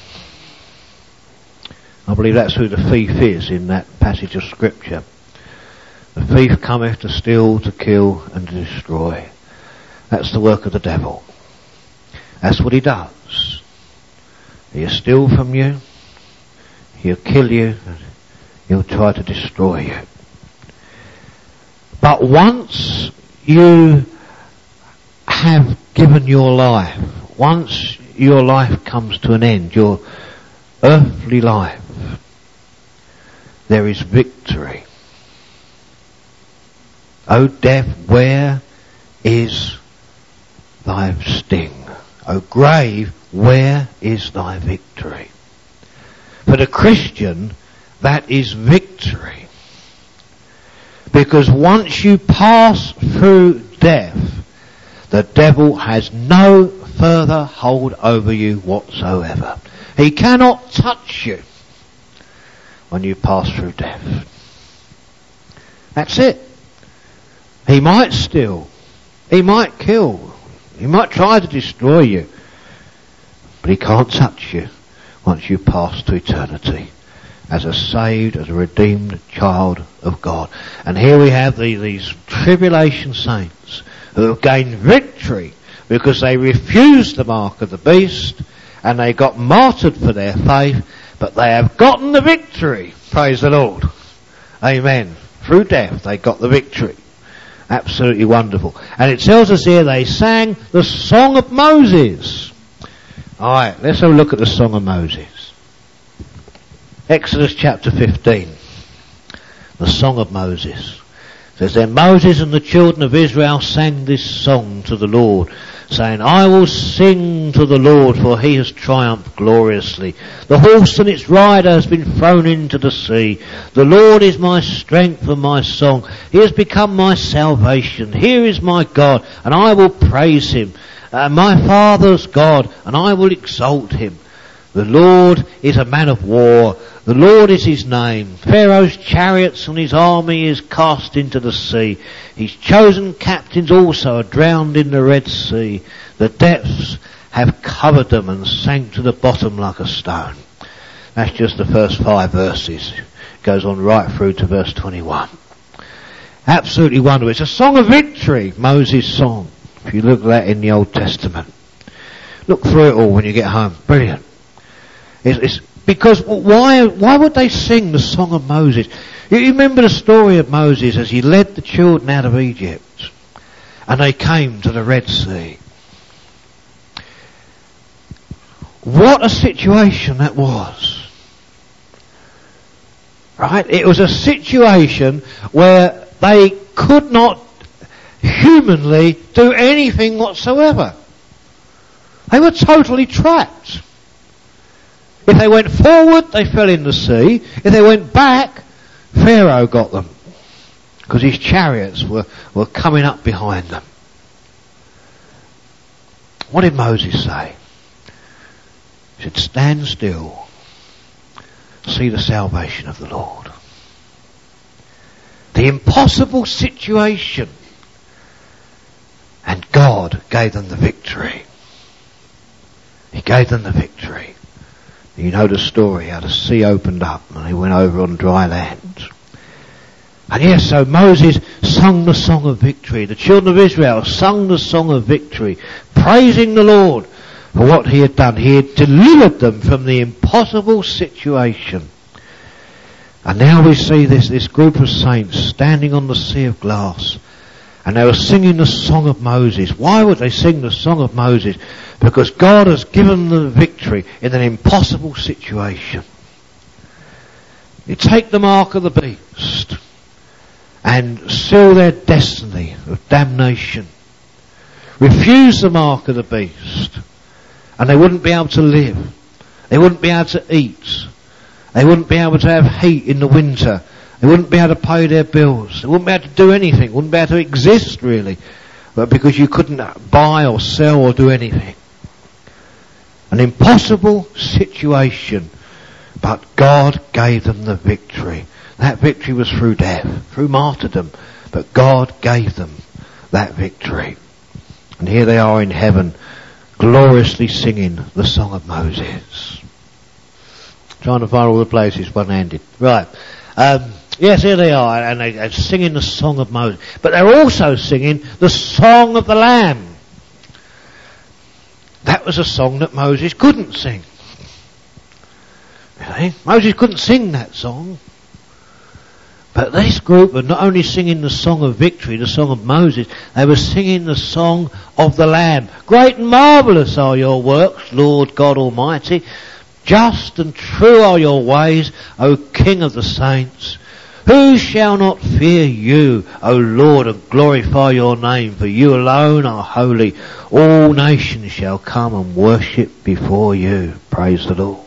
I believe that's who the thief is in that passage of Scripture. The thief cometh to steal, to kill, and to destroy. That's the work of the devil. That's what he does. He'll steal from you, he'll kill you, and he'll try to destroy you. But once you have given your life, once your life comes to an end, your earthly life, there is victory. O death, where is thy sting? O grave, where is thy victory? For the Christian, that is victory. Because once you pass through death, the devil has no further hold over you whatsoever. He cannot touch you when you pass through death. That's it. He might steal, he might kill, he might try to destroy you, but he can't touch you once you pass to eternity as a saved, as a redeemed child of God. And here we have these tribulation saints who have gained victory because they refused the mark of the beast and they got martyred for their faith, but they have gotten the victory. Praise the Lord. Amen. Through death they got the victory. Absolutely wonderful. And it tells us here they sang the Song of Moses. Alright, let's have a look at the Song of Moses. Exodus chapter 15. The Song of Moses. It says, then Moses and the children of Israel sang this song to the Lord, saying, I will sing to the Lord, for he has triumphed gloriously. The horse and its rider has been thrown into the sea. The Lord is my strength and my song. He has become my salvation. Here is my God, and I will praise him. My father's God, and I will exalt him. The Lord is a man of war. The Lord is his name. Pharaoh's chariots and his army is cast into the sea. His chosen captains also are drowned in the Red Sea. The depths have covered them and sank to the bottom like a stone. That's just the first 5 verses. It goes on right through to verse 21. Absolutely wonderful. It's a song of victory, Moses' song. If you look at that in the Old Testament. Look through it all when you get home. Brilliant. It's because why would they sing the Song of Moses? You remember the story of Moses as he led the children out of Egypt and they came to the Red Sea. what a situation that was. Right? It was a situation where they could not humanly do anything whatsoever. They were totally trapped. If they went forward, they fell in the sea. If they went back, Pharaoh got them, because his chariots were coming up behind them. What did Moses say? He said, stand still, see the salvation of the Lord. The impossible situation. And God gave them the victory. He gave them the victory. You know the story, how the sea opened up and they went over on dry land. And yes, so Moses sung the song of victory. The children of Israel sung the song of victory, praising the Lord for what he had done. He had delivered them from the impossible situation. And now we see this group of saints standing on the sea of glass. And they were singing the song of Moses. Why would they sing the song of Moses? Because God has given them the victory in an impossible situation. You take the mark of the beast and seal their destiny of damnation. Refuse the mark of the beast and they wouldn't be able to live. They wouldn't be able to eat. They wouldn't be able to have heat in the winter. They wouldn't be able to pay their bills. They wouldn't be able to do anything. Wouldn't be able to exist really. But because you couldn't buy or sell or do anything. An impossible situation. But God gave them the victory. That victory was through death, through martyrdom. But God gave them that victory. And here they are in heaven, gloriously singing the song of Moses. Trying to find all the places one-handed. Right. Yes, here they are, and they're singing the song of Moses. But they're also singing the song of the Lamb. That was a song that Moses couldn't sing. Really? Moses couldn't sing that song. But this group were not only singing the song of victory, the song of Moses, they were singing the song of the Lamb. Great and marvellous are your works, Lord God Almighty. Just and true are your ways, O King of the saints. Who shall not fear you, O Lord, and glorify your name? For you alone are holy. All nations shall come and worship before you. Praise the Lord.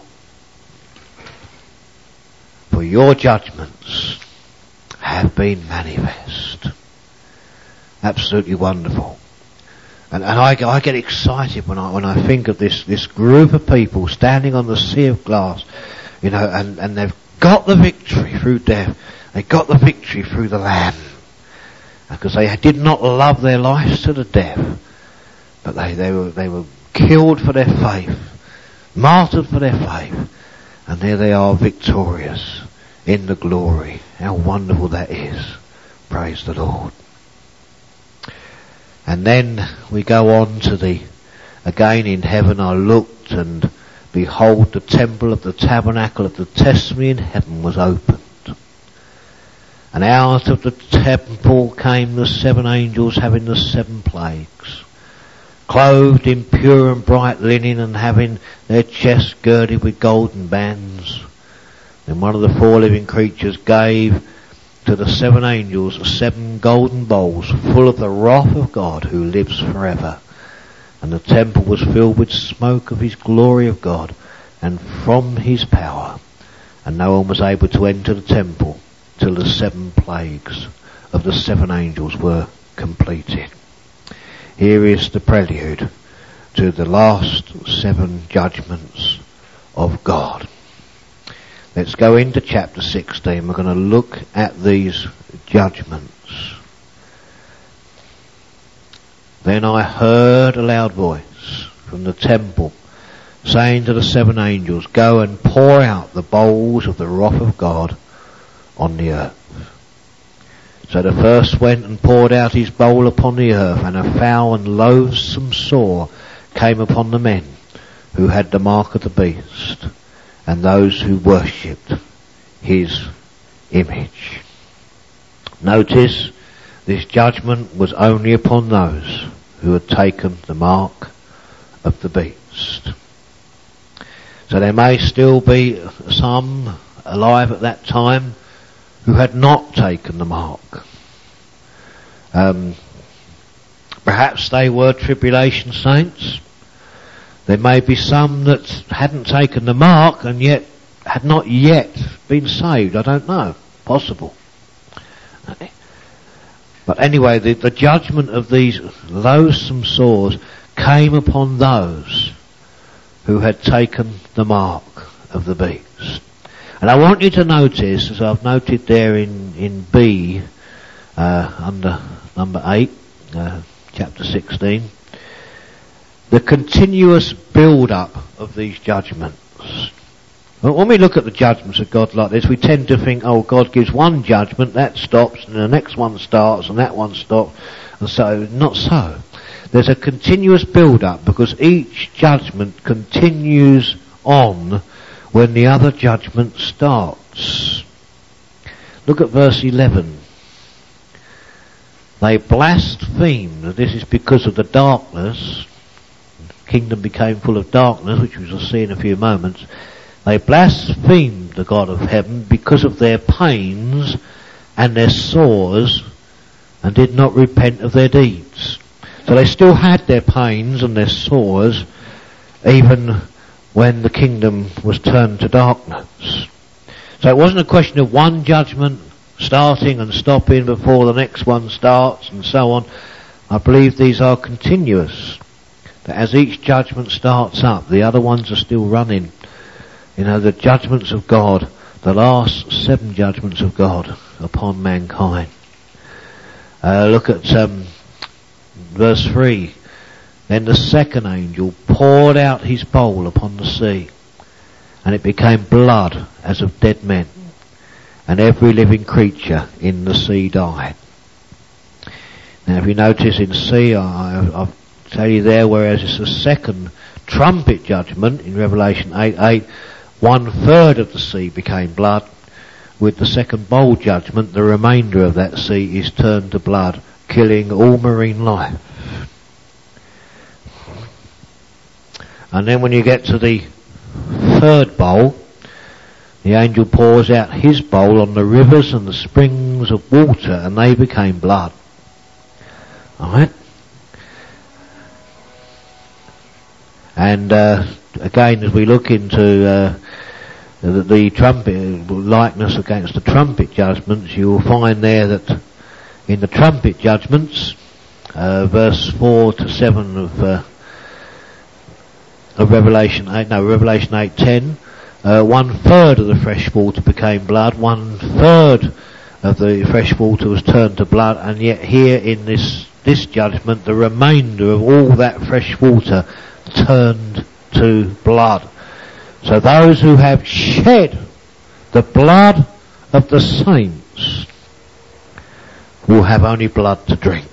For your judgments have been manifest. Absolutely wonderful. And I get excited when I think of this group of people standing on the sea of glass, you know, and they've got the victory through death. They got the victory through the Lamb. Because they did not love their lives to the death. But they were killed for their faith. Martyred for their faith. And there they are victorious in the glory. How wonderful that is. Praise the Lord. And then we go on to again in heaven I looked and behold the temple of the tabernacle of the testimony in heaven was opened. And out of the temple came the 7 angels having the 7 plagues, clothed in pure and bright linen and having their chests girded with golden bands. Then one of the 4 living creatures gave to the 7 angels 7 golden bowls full of the wrath of God who lives forever. And the temple was filled with smoke of his glory of God and from his power. And no one was able to enter the temple till the 7 plagues of the 7 angels were completed. Here is the prelude to the last 7 judgments of God. Let's go into chapter 16. We're going to look at these judgments. Then I heard a loud voice from the temple saying to the 7 angels, go and pour out the bowls of the wrath of God on the earth. So the first went and poured out his bowl upon the earth, and a foul and loathsome sore came upon the men who had the mark of the beast, and those who worshipped his image. Notice, this judgment was only upon those who had taken the mark of the beast. So there may still be some alive at that time who had not taken the mark. Perhaps they were tribulation saints. There may be some that hadn't taken the mark and yet had not yet been saved. I don't know. Possible. But anyway, the judgment of these loathsome sores came upon those who had taken the mark of the beast. And I want you to notice, as I've noted there in B, under number 8, chapter 16, the continuous build-up of these judgments. When we look at the judgments of God like this, we tend to think, oh, God gives one judgment, that stops, and the next one starts, and that one stops, and so, not so. There's a continuous build-up, because each judgment continues on when the other judgment starts. Look at verse 11. They blasphemed. This is because of the darkness. The kingdom became full of darkness, which we shall see in a few moments. They blasphemed the God of heaven because of their pains and their sores, and did not repent of their deeds. So they still had their pains and their sores, even when the kingdom was turned to darkness. So it wasn't a question of one judgment starting and stopping before the next one starts and so on. I believe these are continuous. That as each judgment starts up, the other ones are still running. You know, the judgments of God, the last 7 judgments of God upon mankind. Look at verse 3. Then the second angel poured out his bowl upon the sea, and it became blood as of dead men, and every living creature in the sea died. Now if you notice in sea, I'll tell you there, whereas it's the second trumpet judgment in Revelation 8:8, 1/3 of the sea became blood. With the second bowl judgment, the remainder of that sea is turned to blood, killing all marine life. And then when you get to the third bowl, the angel pours out his bowl on the rivers and the springs of water, and they became blood. Alright? And again, as we look into the trumpet likeness against the trumpet judgments, you will find there that in the trumpet judgments, verse 4 to 7 of Revelation 8:10, 1/3 of the fresh water became blood, 1/3 of the fresh water was turned to blood, and yet here in this judgment, the remainder of all that fresh water turned to blood. So those who have shed the blood of the saints will have only blood to drink.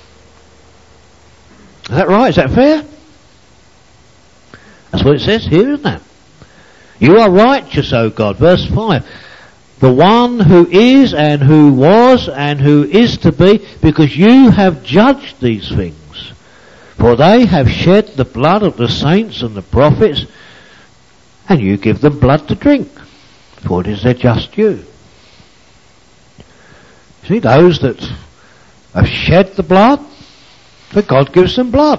Is that right? Is that fair? That's what it says here, isn't it? You are righteous, O God. Verse 5. The one who is and who was and who is to be, because you have judged these things. For they have shed the blood of the saints and the prophets, and you give them blood to drink, for it is their just due. See, those that have shed the blood, that God gives them blood.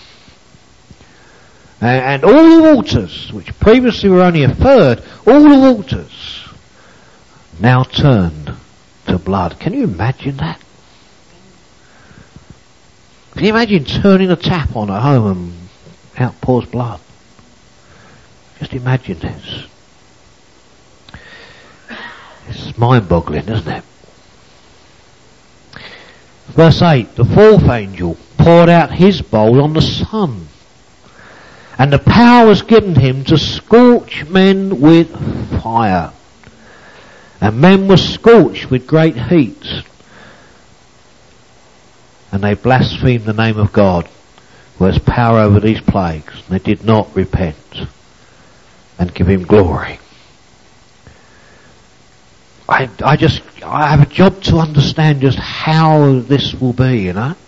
And all the waters, which previously were only 1/3, all the waters now turned to blood. Can you imagine that? Can you imagine turning a tap on at home and out pours blood? Just imagine this. It's mind-boggling, isn't it? Verse 8, the fourth angel poured out his bowl on the sun, and the power was given him to scorch men with fire. And men were scorched with great heat. And they blasphemed the name of God, who has power over these plagues. They did not repent and give him glory. I have a job to understand just how this will be, you know.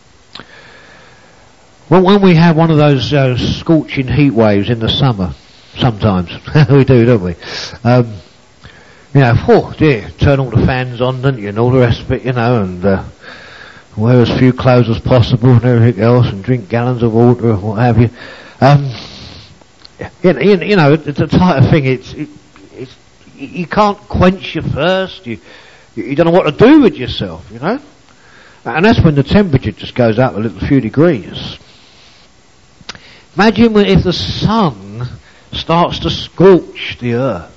Well, when we have one of those scorching heat waves in the summer, sometimes. We do, don't we? Oh dear, turn all the fans on, don't you, and all the rest of it, and wear as few clothes as possible and everything else, and drink gallons of water and what have you. It's a type of thing. It's you can't quench your thirst. You don't know what to do with yourself, and that's when the temperature just goes up a little few degrees. Imagine if the sun starts to scorch the earth,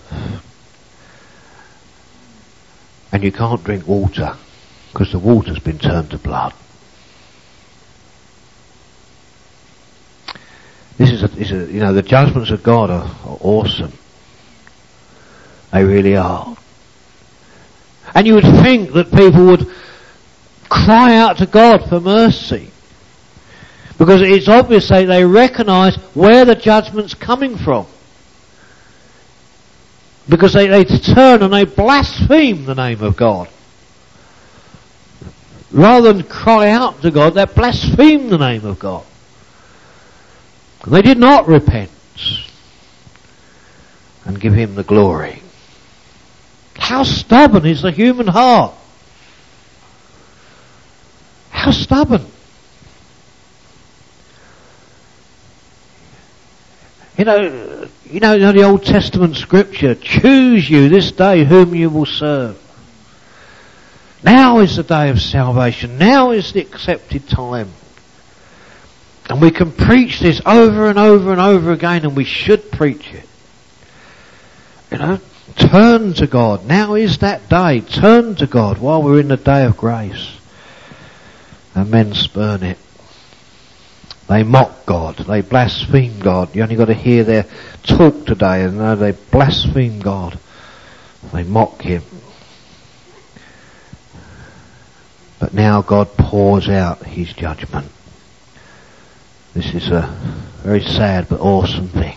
and you can't drink water because the water's been turned to blood. The judgments of God are awesome. They really are. And you would think that people would cry out to God for mercy, because it's obvious they recognise where the judgment's coming from. Because they turn and they blaspheme the name of God. Rather than cry out to God, they blaspheme the name of God. They did not repent and give him the glory. How stubborn is the human heart? How stubborn. The Old Testament scripture, choose you this day whom you will serve. Now is the day of salvation. Now is the accepted time. And we can preach this over and over and over again, and we should preach it. Turn to God. Now is that day. Turn to God while we're in the day of grace. And men spurn it. They mock God. They blaspheme God. You only got to hear their talk today and know they blaspheme God. They mock him. But now God pours out his judgment. This is a very sad but awesome thing.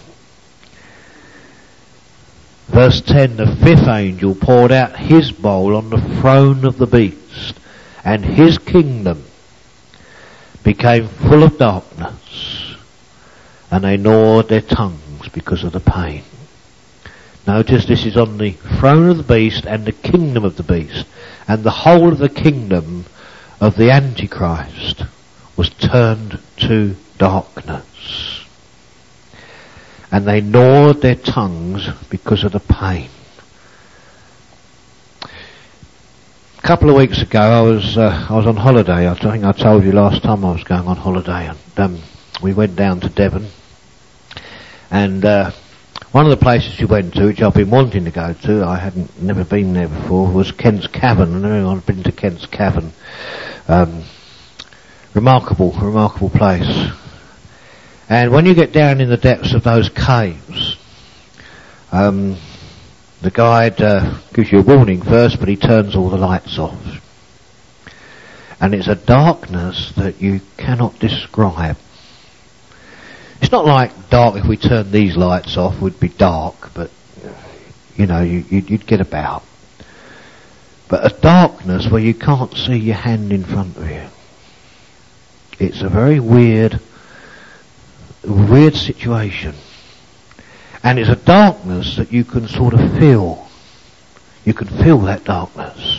Verse 10, the fifth angel poured out his bowl on the throne of the beast, and his kingdom became full of darkness, and they gnawed their tongues because of the pain. Notice this is on the throne of the beast and the kingdom of the beast, and the whole of the kingdom of the Antichrist was turned to darkness. And they gnawed their tongues because of the pain. A couple of weeks ago I was on holiday. I think I told you last time I was going on holiday, and we went down to Devon. And one of the places we went to, which I've been wanting to go to, I hadn't never been there before, was Kent's Cavern. And everyone's been to Kent's Cavern. Remarkable place. And when you get down in the depths of those caves, the guide gives you a warning first, but he turns all the lights off. And it's a darkness that you cannot describe. It's not like dark, if we turn these lights off, would be dark, but, you'd get about. But a darkness where you can't see your hand in front of you. It's a very weird situation. And it's a darkness that you can sort of feel. You can feel that darkness.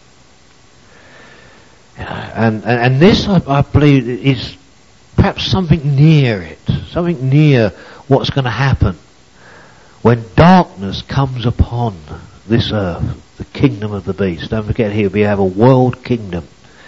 And this, I believe, is perhaps something near it. Something near what's going to happen when darkness comes upon this earth, the kingdom of the beast. Don't forget, here we have a world kingdom.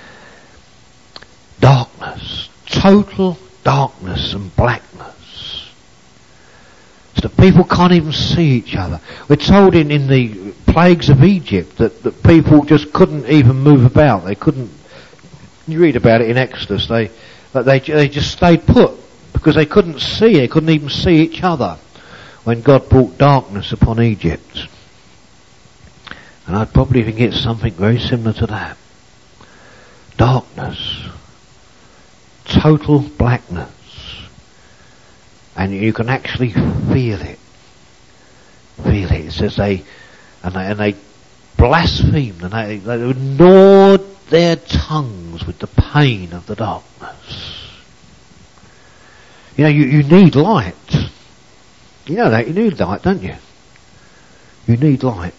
Darkness. Total darkness and blackness. So that people can't even see each other. We're told in the plagues of Egypt that people just couldn't even move about. They couldn't. You read about it in Exodus. They just stayed put because they couldn't see. They couldn't even see each other when God brought darkness upon Egypt. And I probably think it's something very similar to that. Darkness. Total blackness. And you can actually feel it. It says they blasphemed and they gnawed their tongues with the pain of the darkness. You need light. You know that, you need light, don't you? You need light.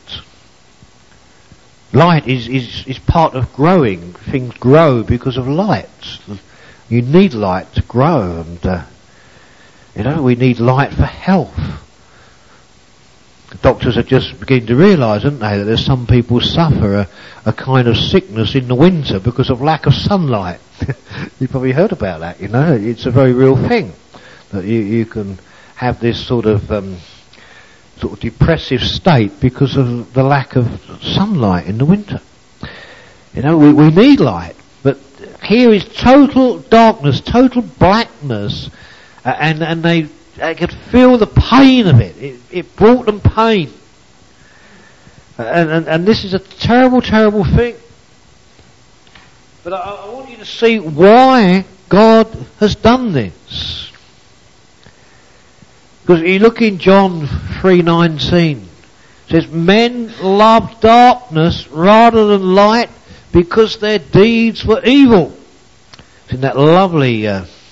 Light is part of growing. Things grow because of light. You need light to grow, and we need light for health. The doctors are just beginning to realise, aren't they, that there's some people suffer a kind of sickness in the winter because of lack of sunlight. You've probably heard about that, It's a very real thing, that you can have this sort of depressive state because of the lack of sunlight in the winter. We need light, but here is total darkness, total blackness, and they could feel the pain of it. It brought them pain. And this is a terrible, terrible thing. But I want you to see why God has done this. Because you look in John 3:19, it says, men love darkness rather than light because their deeds were evil. It's in that lovely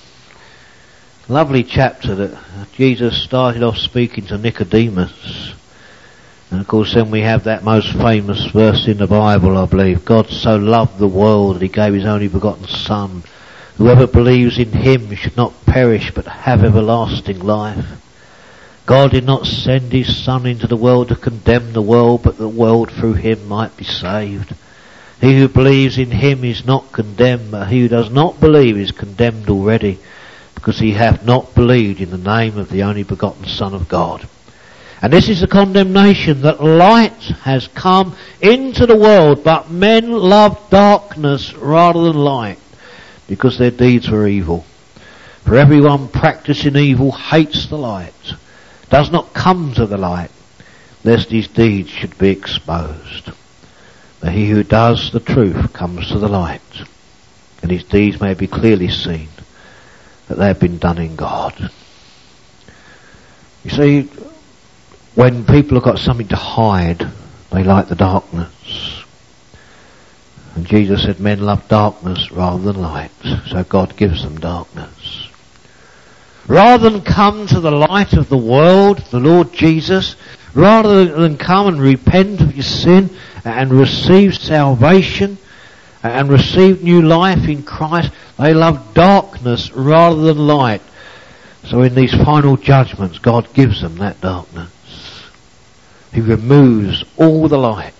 chapter that Jesus started off speaking to Nicodemus. And of course then we have that most famous verse in the Bible, I believe. God so loved the world that he gave his only begotten Son. Whoever believes in him should not perish but have everlasting life. God did not send his Son into the world to condemn the world, but the world through him might be saved. He who believes in him is not condemned, but he who does not believe is condemned already, because he hath not believed in the name of the only begotten Son of God. And this is the condemnation, that light has come into the world, but men love darkness rather than light, because their deeds were evil. For everyone practising evil hates the light, does not come to the light, lest his deeds should be exposed. But he who does the truth comes to the light, and his deeds may be clearly seen, that they have been done in God. You see, when people have got something to hide, they like the darkness. And Jesus said men love darkness rather than light, so God gives them darkness. Rather than come to the light of the world, the Lord Jesus, rather than come and repent of your sin and receive salvation and receive new life in Christ, they love darkness rather than light. So in these final judgments, God gives them that darkness. He removes all the light.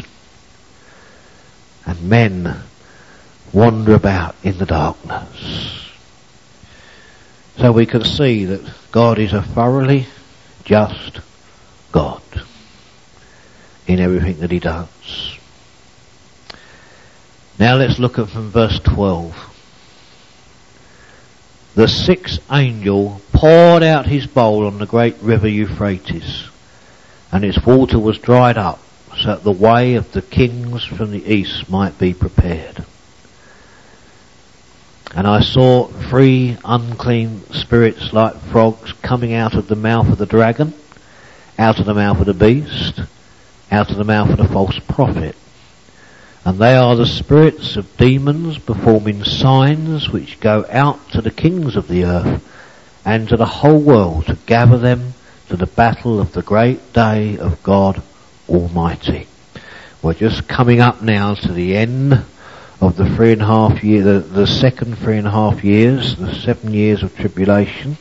And men wander about in the darkness. So we can see that God is a thoroughly just God in everything that he does. Now let's look at from verse 12. The sixth angel poured out his bowl on the great river Euphrates, and its water was dried up, so that the way of the kings from the east might be prepared. And I saw 3 unclean spirits like frogs coming out of the mouth of the dragon, out of the mouth of the beast, out of the mouth of the false prophet. And they are the spirits of demons performing signs which go out to the kings of the earth and to the whole world to gather them to the battle of the great day of God Almighty. We're just coming up now to the end of the 3.5 year, the second 3.5 years, the 7 years of tribulation.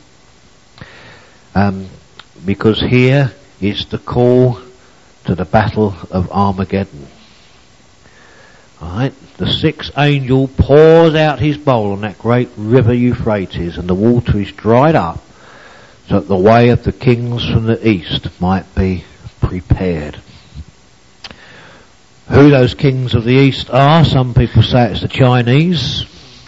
Because here is the call to the battle of Armageddon. Alright, the sixth angel pours out his bowl on that great river Euphrates, and the water is dried up, so that the way of the kings from the east might be prepared. Who those kings of the east are, some people say it's the Chinese.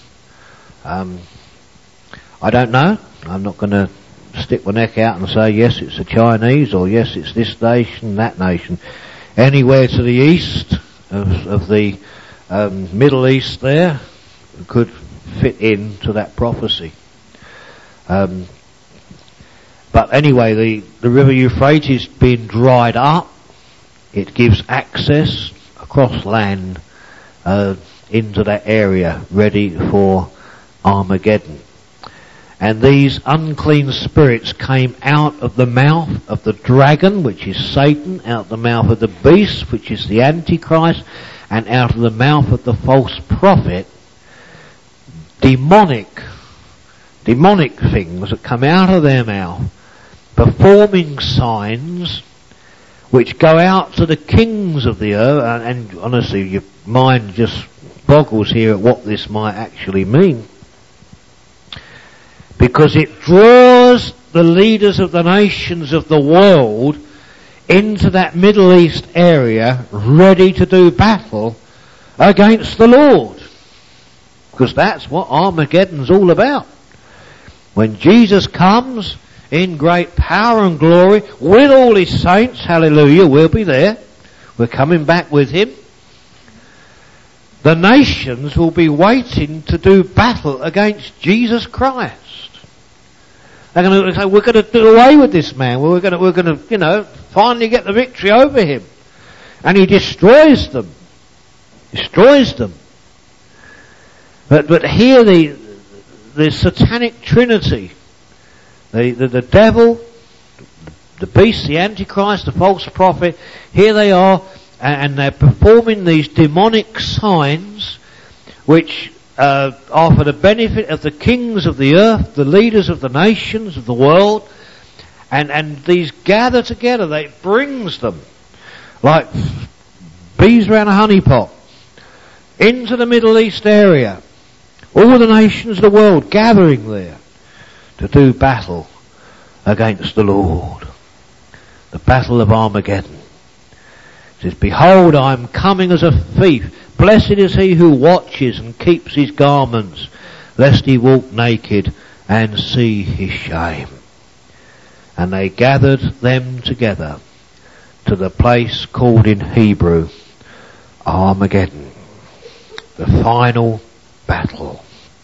I don't know. I'm not going to stick my neck out and say yes it's the Chinese, or yes it's this nation, that nation. Anywhere to the east of the Middle East there could fit into that prophecy. But anyway, the river Euphrates being dried up, it gives access across land into that area ready for Armageddon. And these unclean spirits came out of the mouth of the dragon, which is Satan, out of the mouth of the beast, which is the Antichrist, and out of the mouth of the false prophet. Demonic things that come out of their mouth, performing signs which go out to the kings of the earth, and honestly your mind just boggles here at what this might actually mean. Because it draws the leaders of the nations of the world into that Middle East area ready to do battle against the Lord. Because that's what Armageddon's all about. When Jesus comes in great power and glory with all his saints, hallelujah, we'll be there. We're coming back with him. The nations will be waiting to do battle against Jesus Christ. They're going to say, we're going to do away with this man. We're going to, finally get the victory over him. And he destroys them. But here the satanic trinity, the devil, the beast, the Antichrist, the false prophet, here they are, and they're performing these demonic signs which are for the benefit of the kings of the earth, the leaders of the nations of the world, and these gather together. It brings them like bees around a honey pot into the Middle East area. All the nations of the world gathering there to do battle against the Lord. The battle of Armageddon. It says, behold, I am coming as a thief. Blessed is he who watches and keeps his garments, lest he walk naked and see his shame. And they gathered them together to the place called in Hebrew Armageddon. The final battle.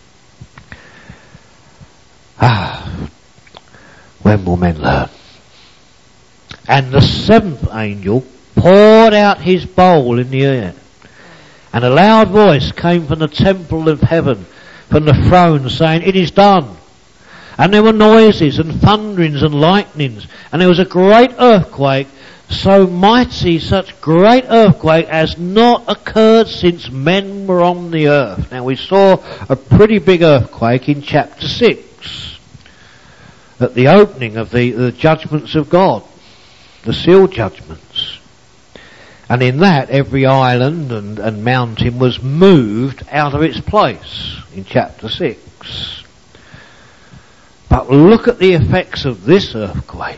When will men learn? And the seventh angel poured out his bowl in the air, and a loud voice came from the temple of heaven, from the throne, saying, it is done. And there were noises and thunderings and lightnings, and there was a great earthquake, so mighty, such great earthquake as not occurred since men were on the earth. Now we saw a pretty big earthquake in chapter 6, at the opening of the judgments of God, the seal judgments. And in that, every island and mountain was moved out of its place in chapter 6. But look at the effects of this earthquake.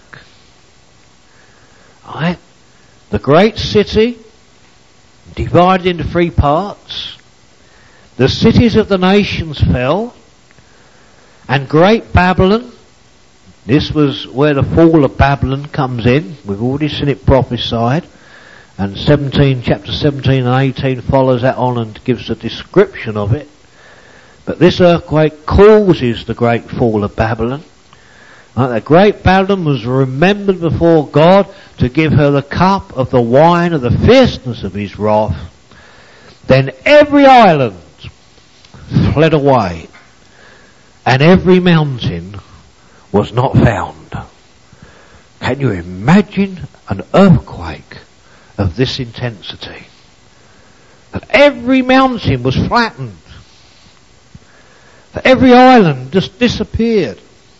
Right? The great city divided into 3 parts. The cities of the nations fell. And great Babylon, this was where the fall of Babylon comes in. We've already seen it prophesied. And chapter 17 and 18 follows that on and gives a description of it. But this earthquake causes the great fall of Babylon. The great Babylon was remembered before God to give her the cup of the wine of the fierceness of his wrath. Then every island fled away, and every mountain was not found. Can you imagine an earthquake of this intensity? That every mountain was flattened. That every island just disappeared.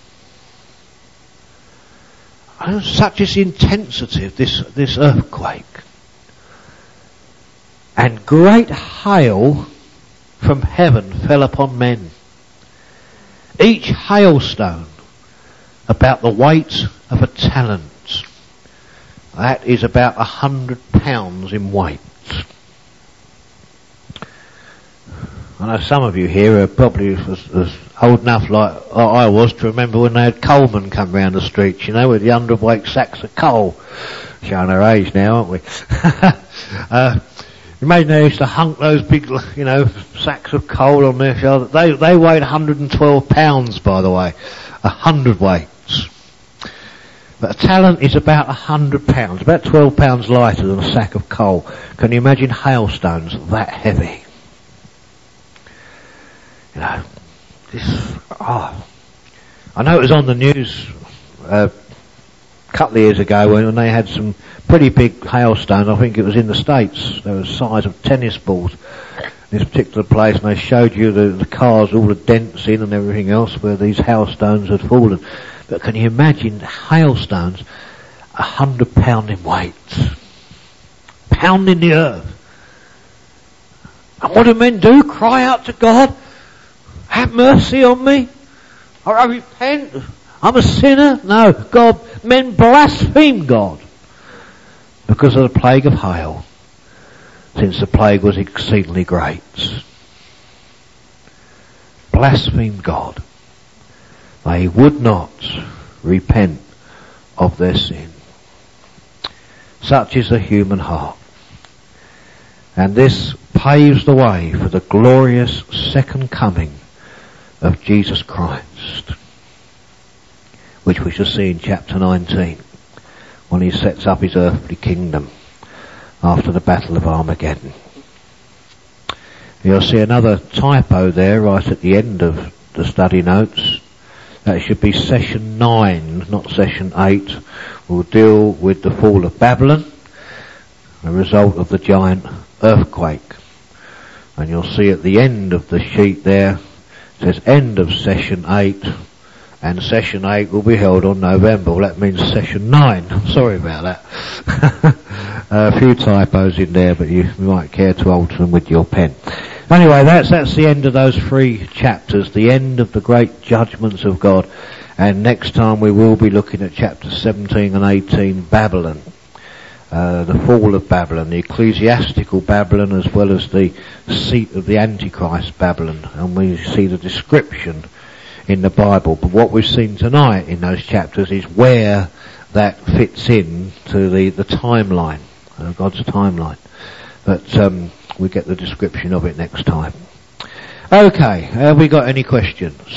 Such is the intensity of this earthquake. And great hail from heaven fell upon men. Each hailstone about the weight of a talent. That is about 100 pounds in weight. I know some of you here are probably as old enough like I was to remember when they had coalmen come round the streets, with the 100-weight sacks of coal. Showing our age now, aren't we? Imagine they used to hunk those big, sacks of coal on their shoulders. They weighed 112 pounds, by the way. 100 weights. But a talent is about 100 pounds, about 12 pounds lighter than a sack of coal. Can you imagine hailstones that heavy? I know it was on the news a couple of years ago when they had some pretty big hailstones. I think it was in the States. They were the size of tennis balls. This particular place, and they showed you the cars, all the dents in and everything else where these hailstones had fallen. But can you imagine hailstones 100 pound in weight, pounding the earth? And what do men do? Cry out to God, have mercy on me, or I repent, I'm a sinner? No, men blaspheme God because of the plague of hail, since the plague was exceedingly great. Blaspheme God. They would not repent of their sin. Such is the human heart. And this paves the way for the glorious second coming of Jesus Christ, which we shall see in chapter 19, when he sets up his earthly kingdom after the Battle of Armageddon. You'll see another typo there right at the end of the study notes. That should be session 9, not session 8. We'll deal with the fall of Babylon, a result of the giant earthquake. And you'll see at the end of the sheet there, it says end of session 8, and session 8 will be held on November. Well, that means session 9. Sorry about that. A few typos in there, but you might care to alter them with your pen. Anyway, that's the end of those 3 chapters, the end of the great judgments of God. And next time we will be looking at chapters 17 and 18, Babylon. The fall of Babylon, the ecclesiastical Babylon, as well as the seat of the Antichrist, Babylon. And we see the description in the Bible. But what we've seen tonight in those chapters is where that fits in to the timeline, God's timeline. But we get the description of it next time. Okay, have we got any questions?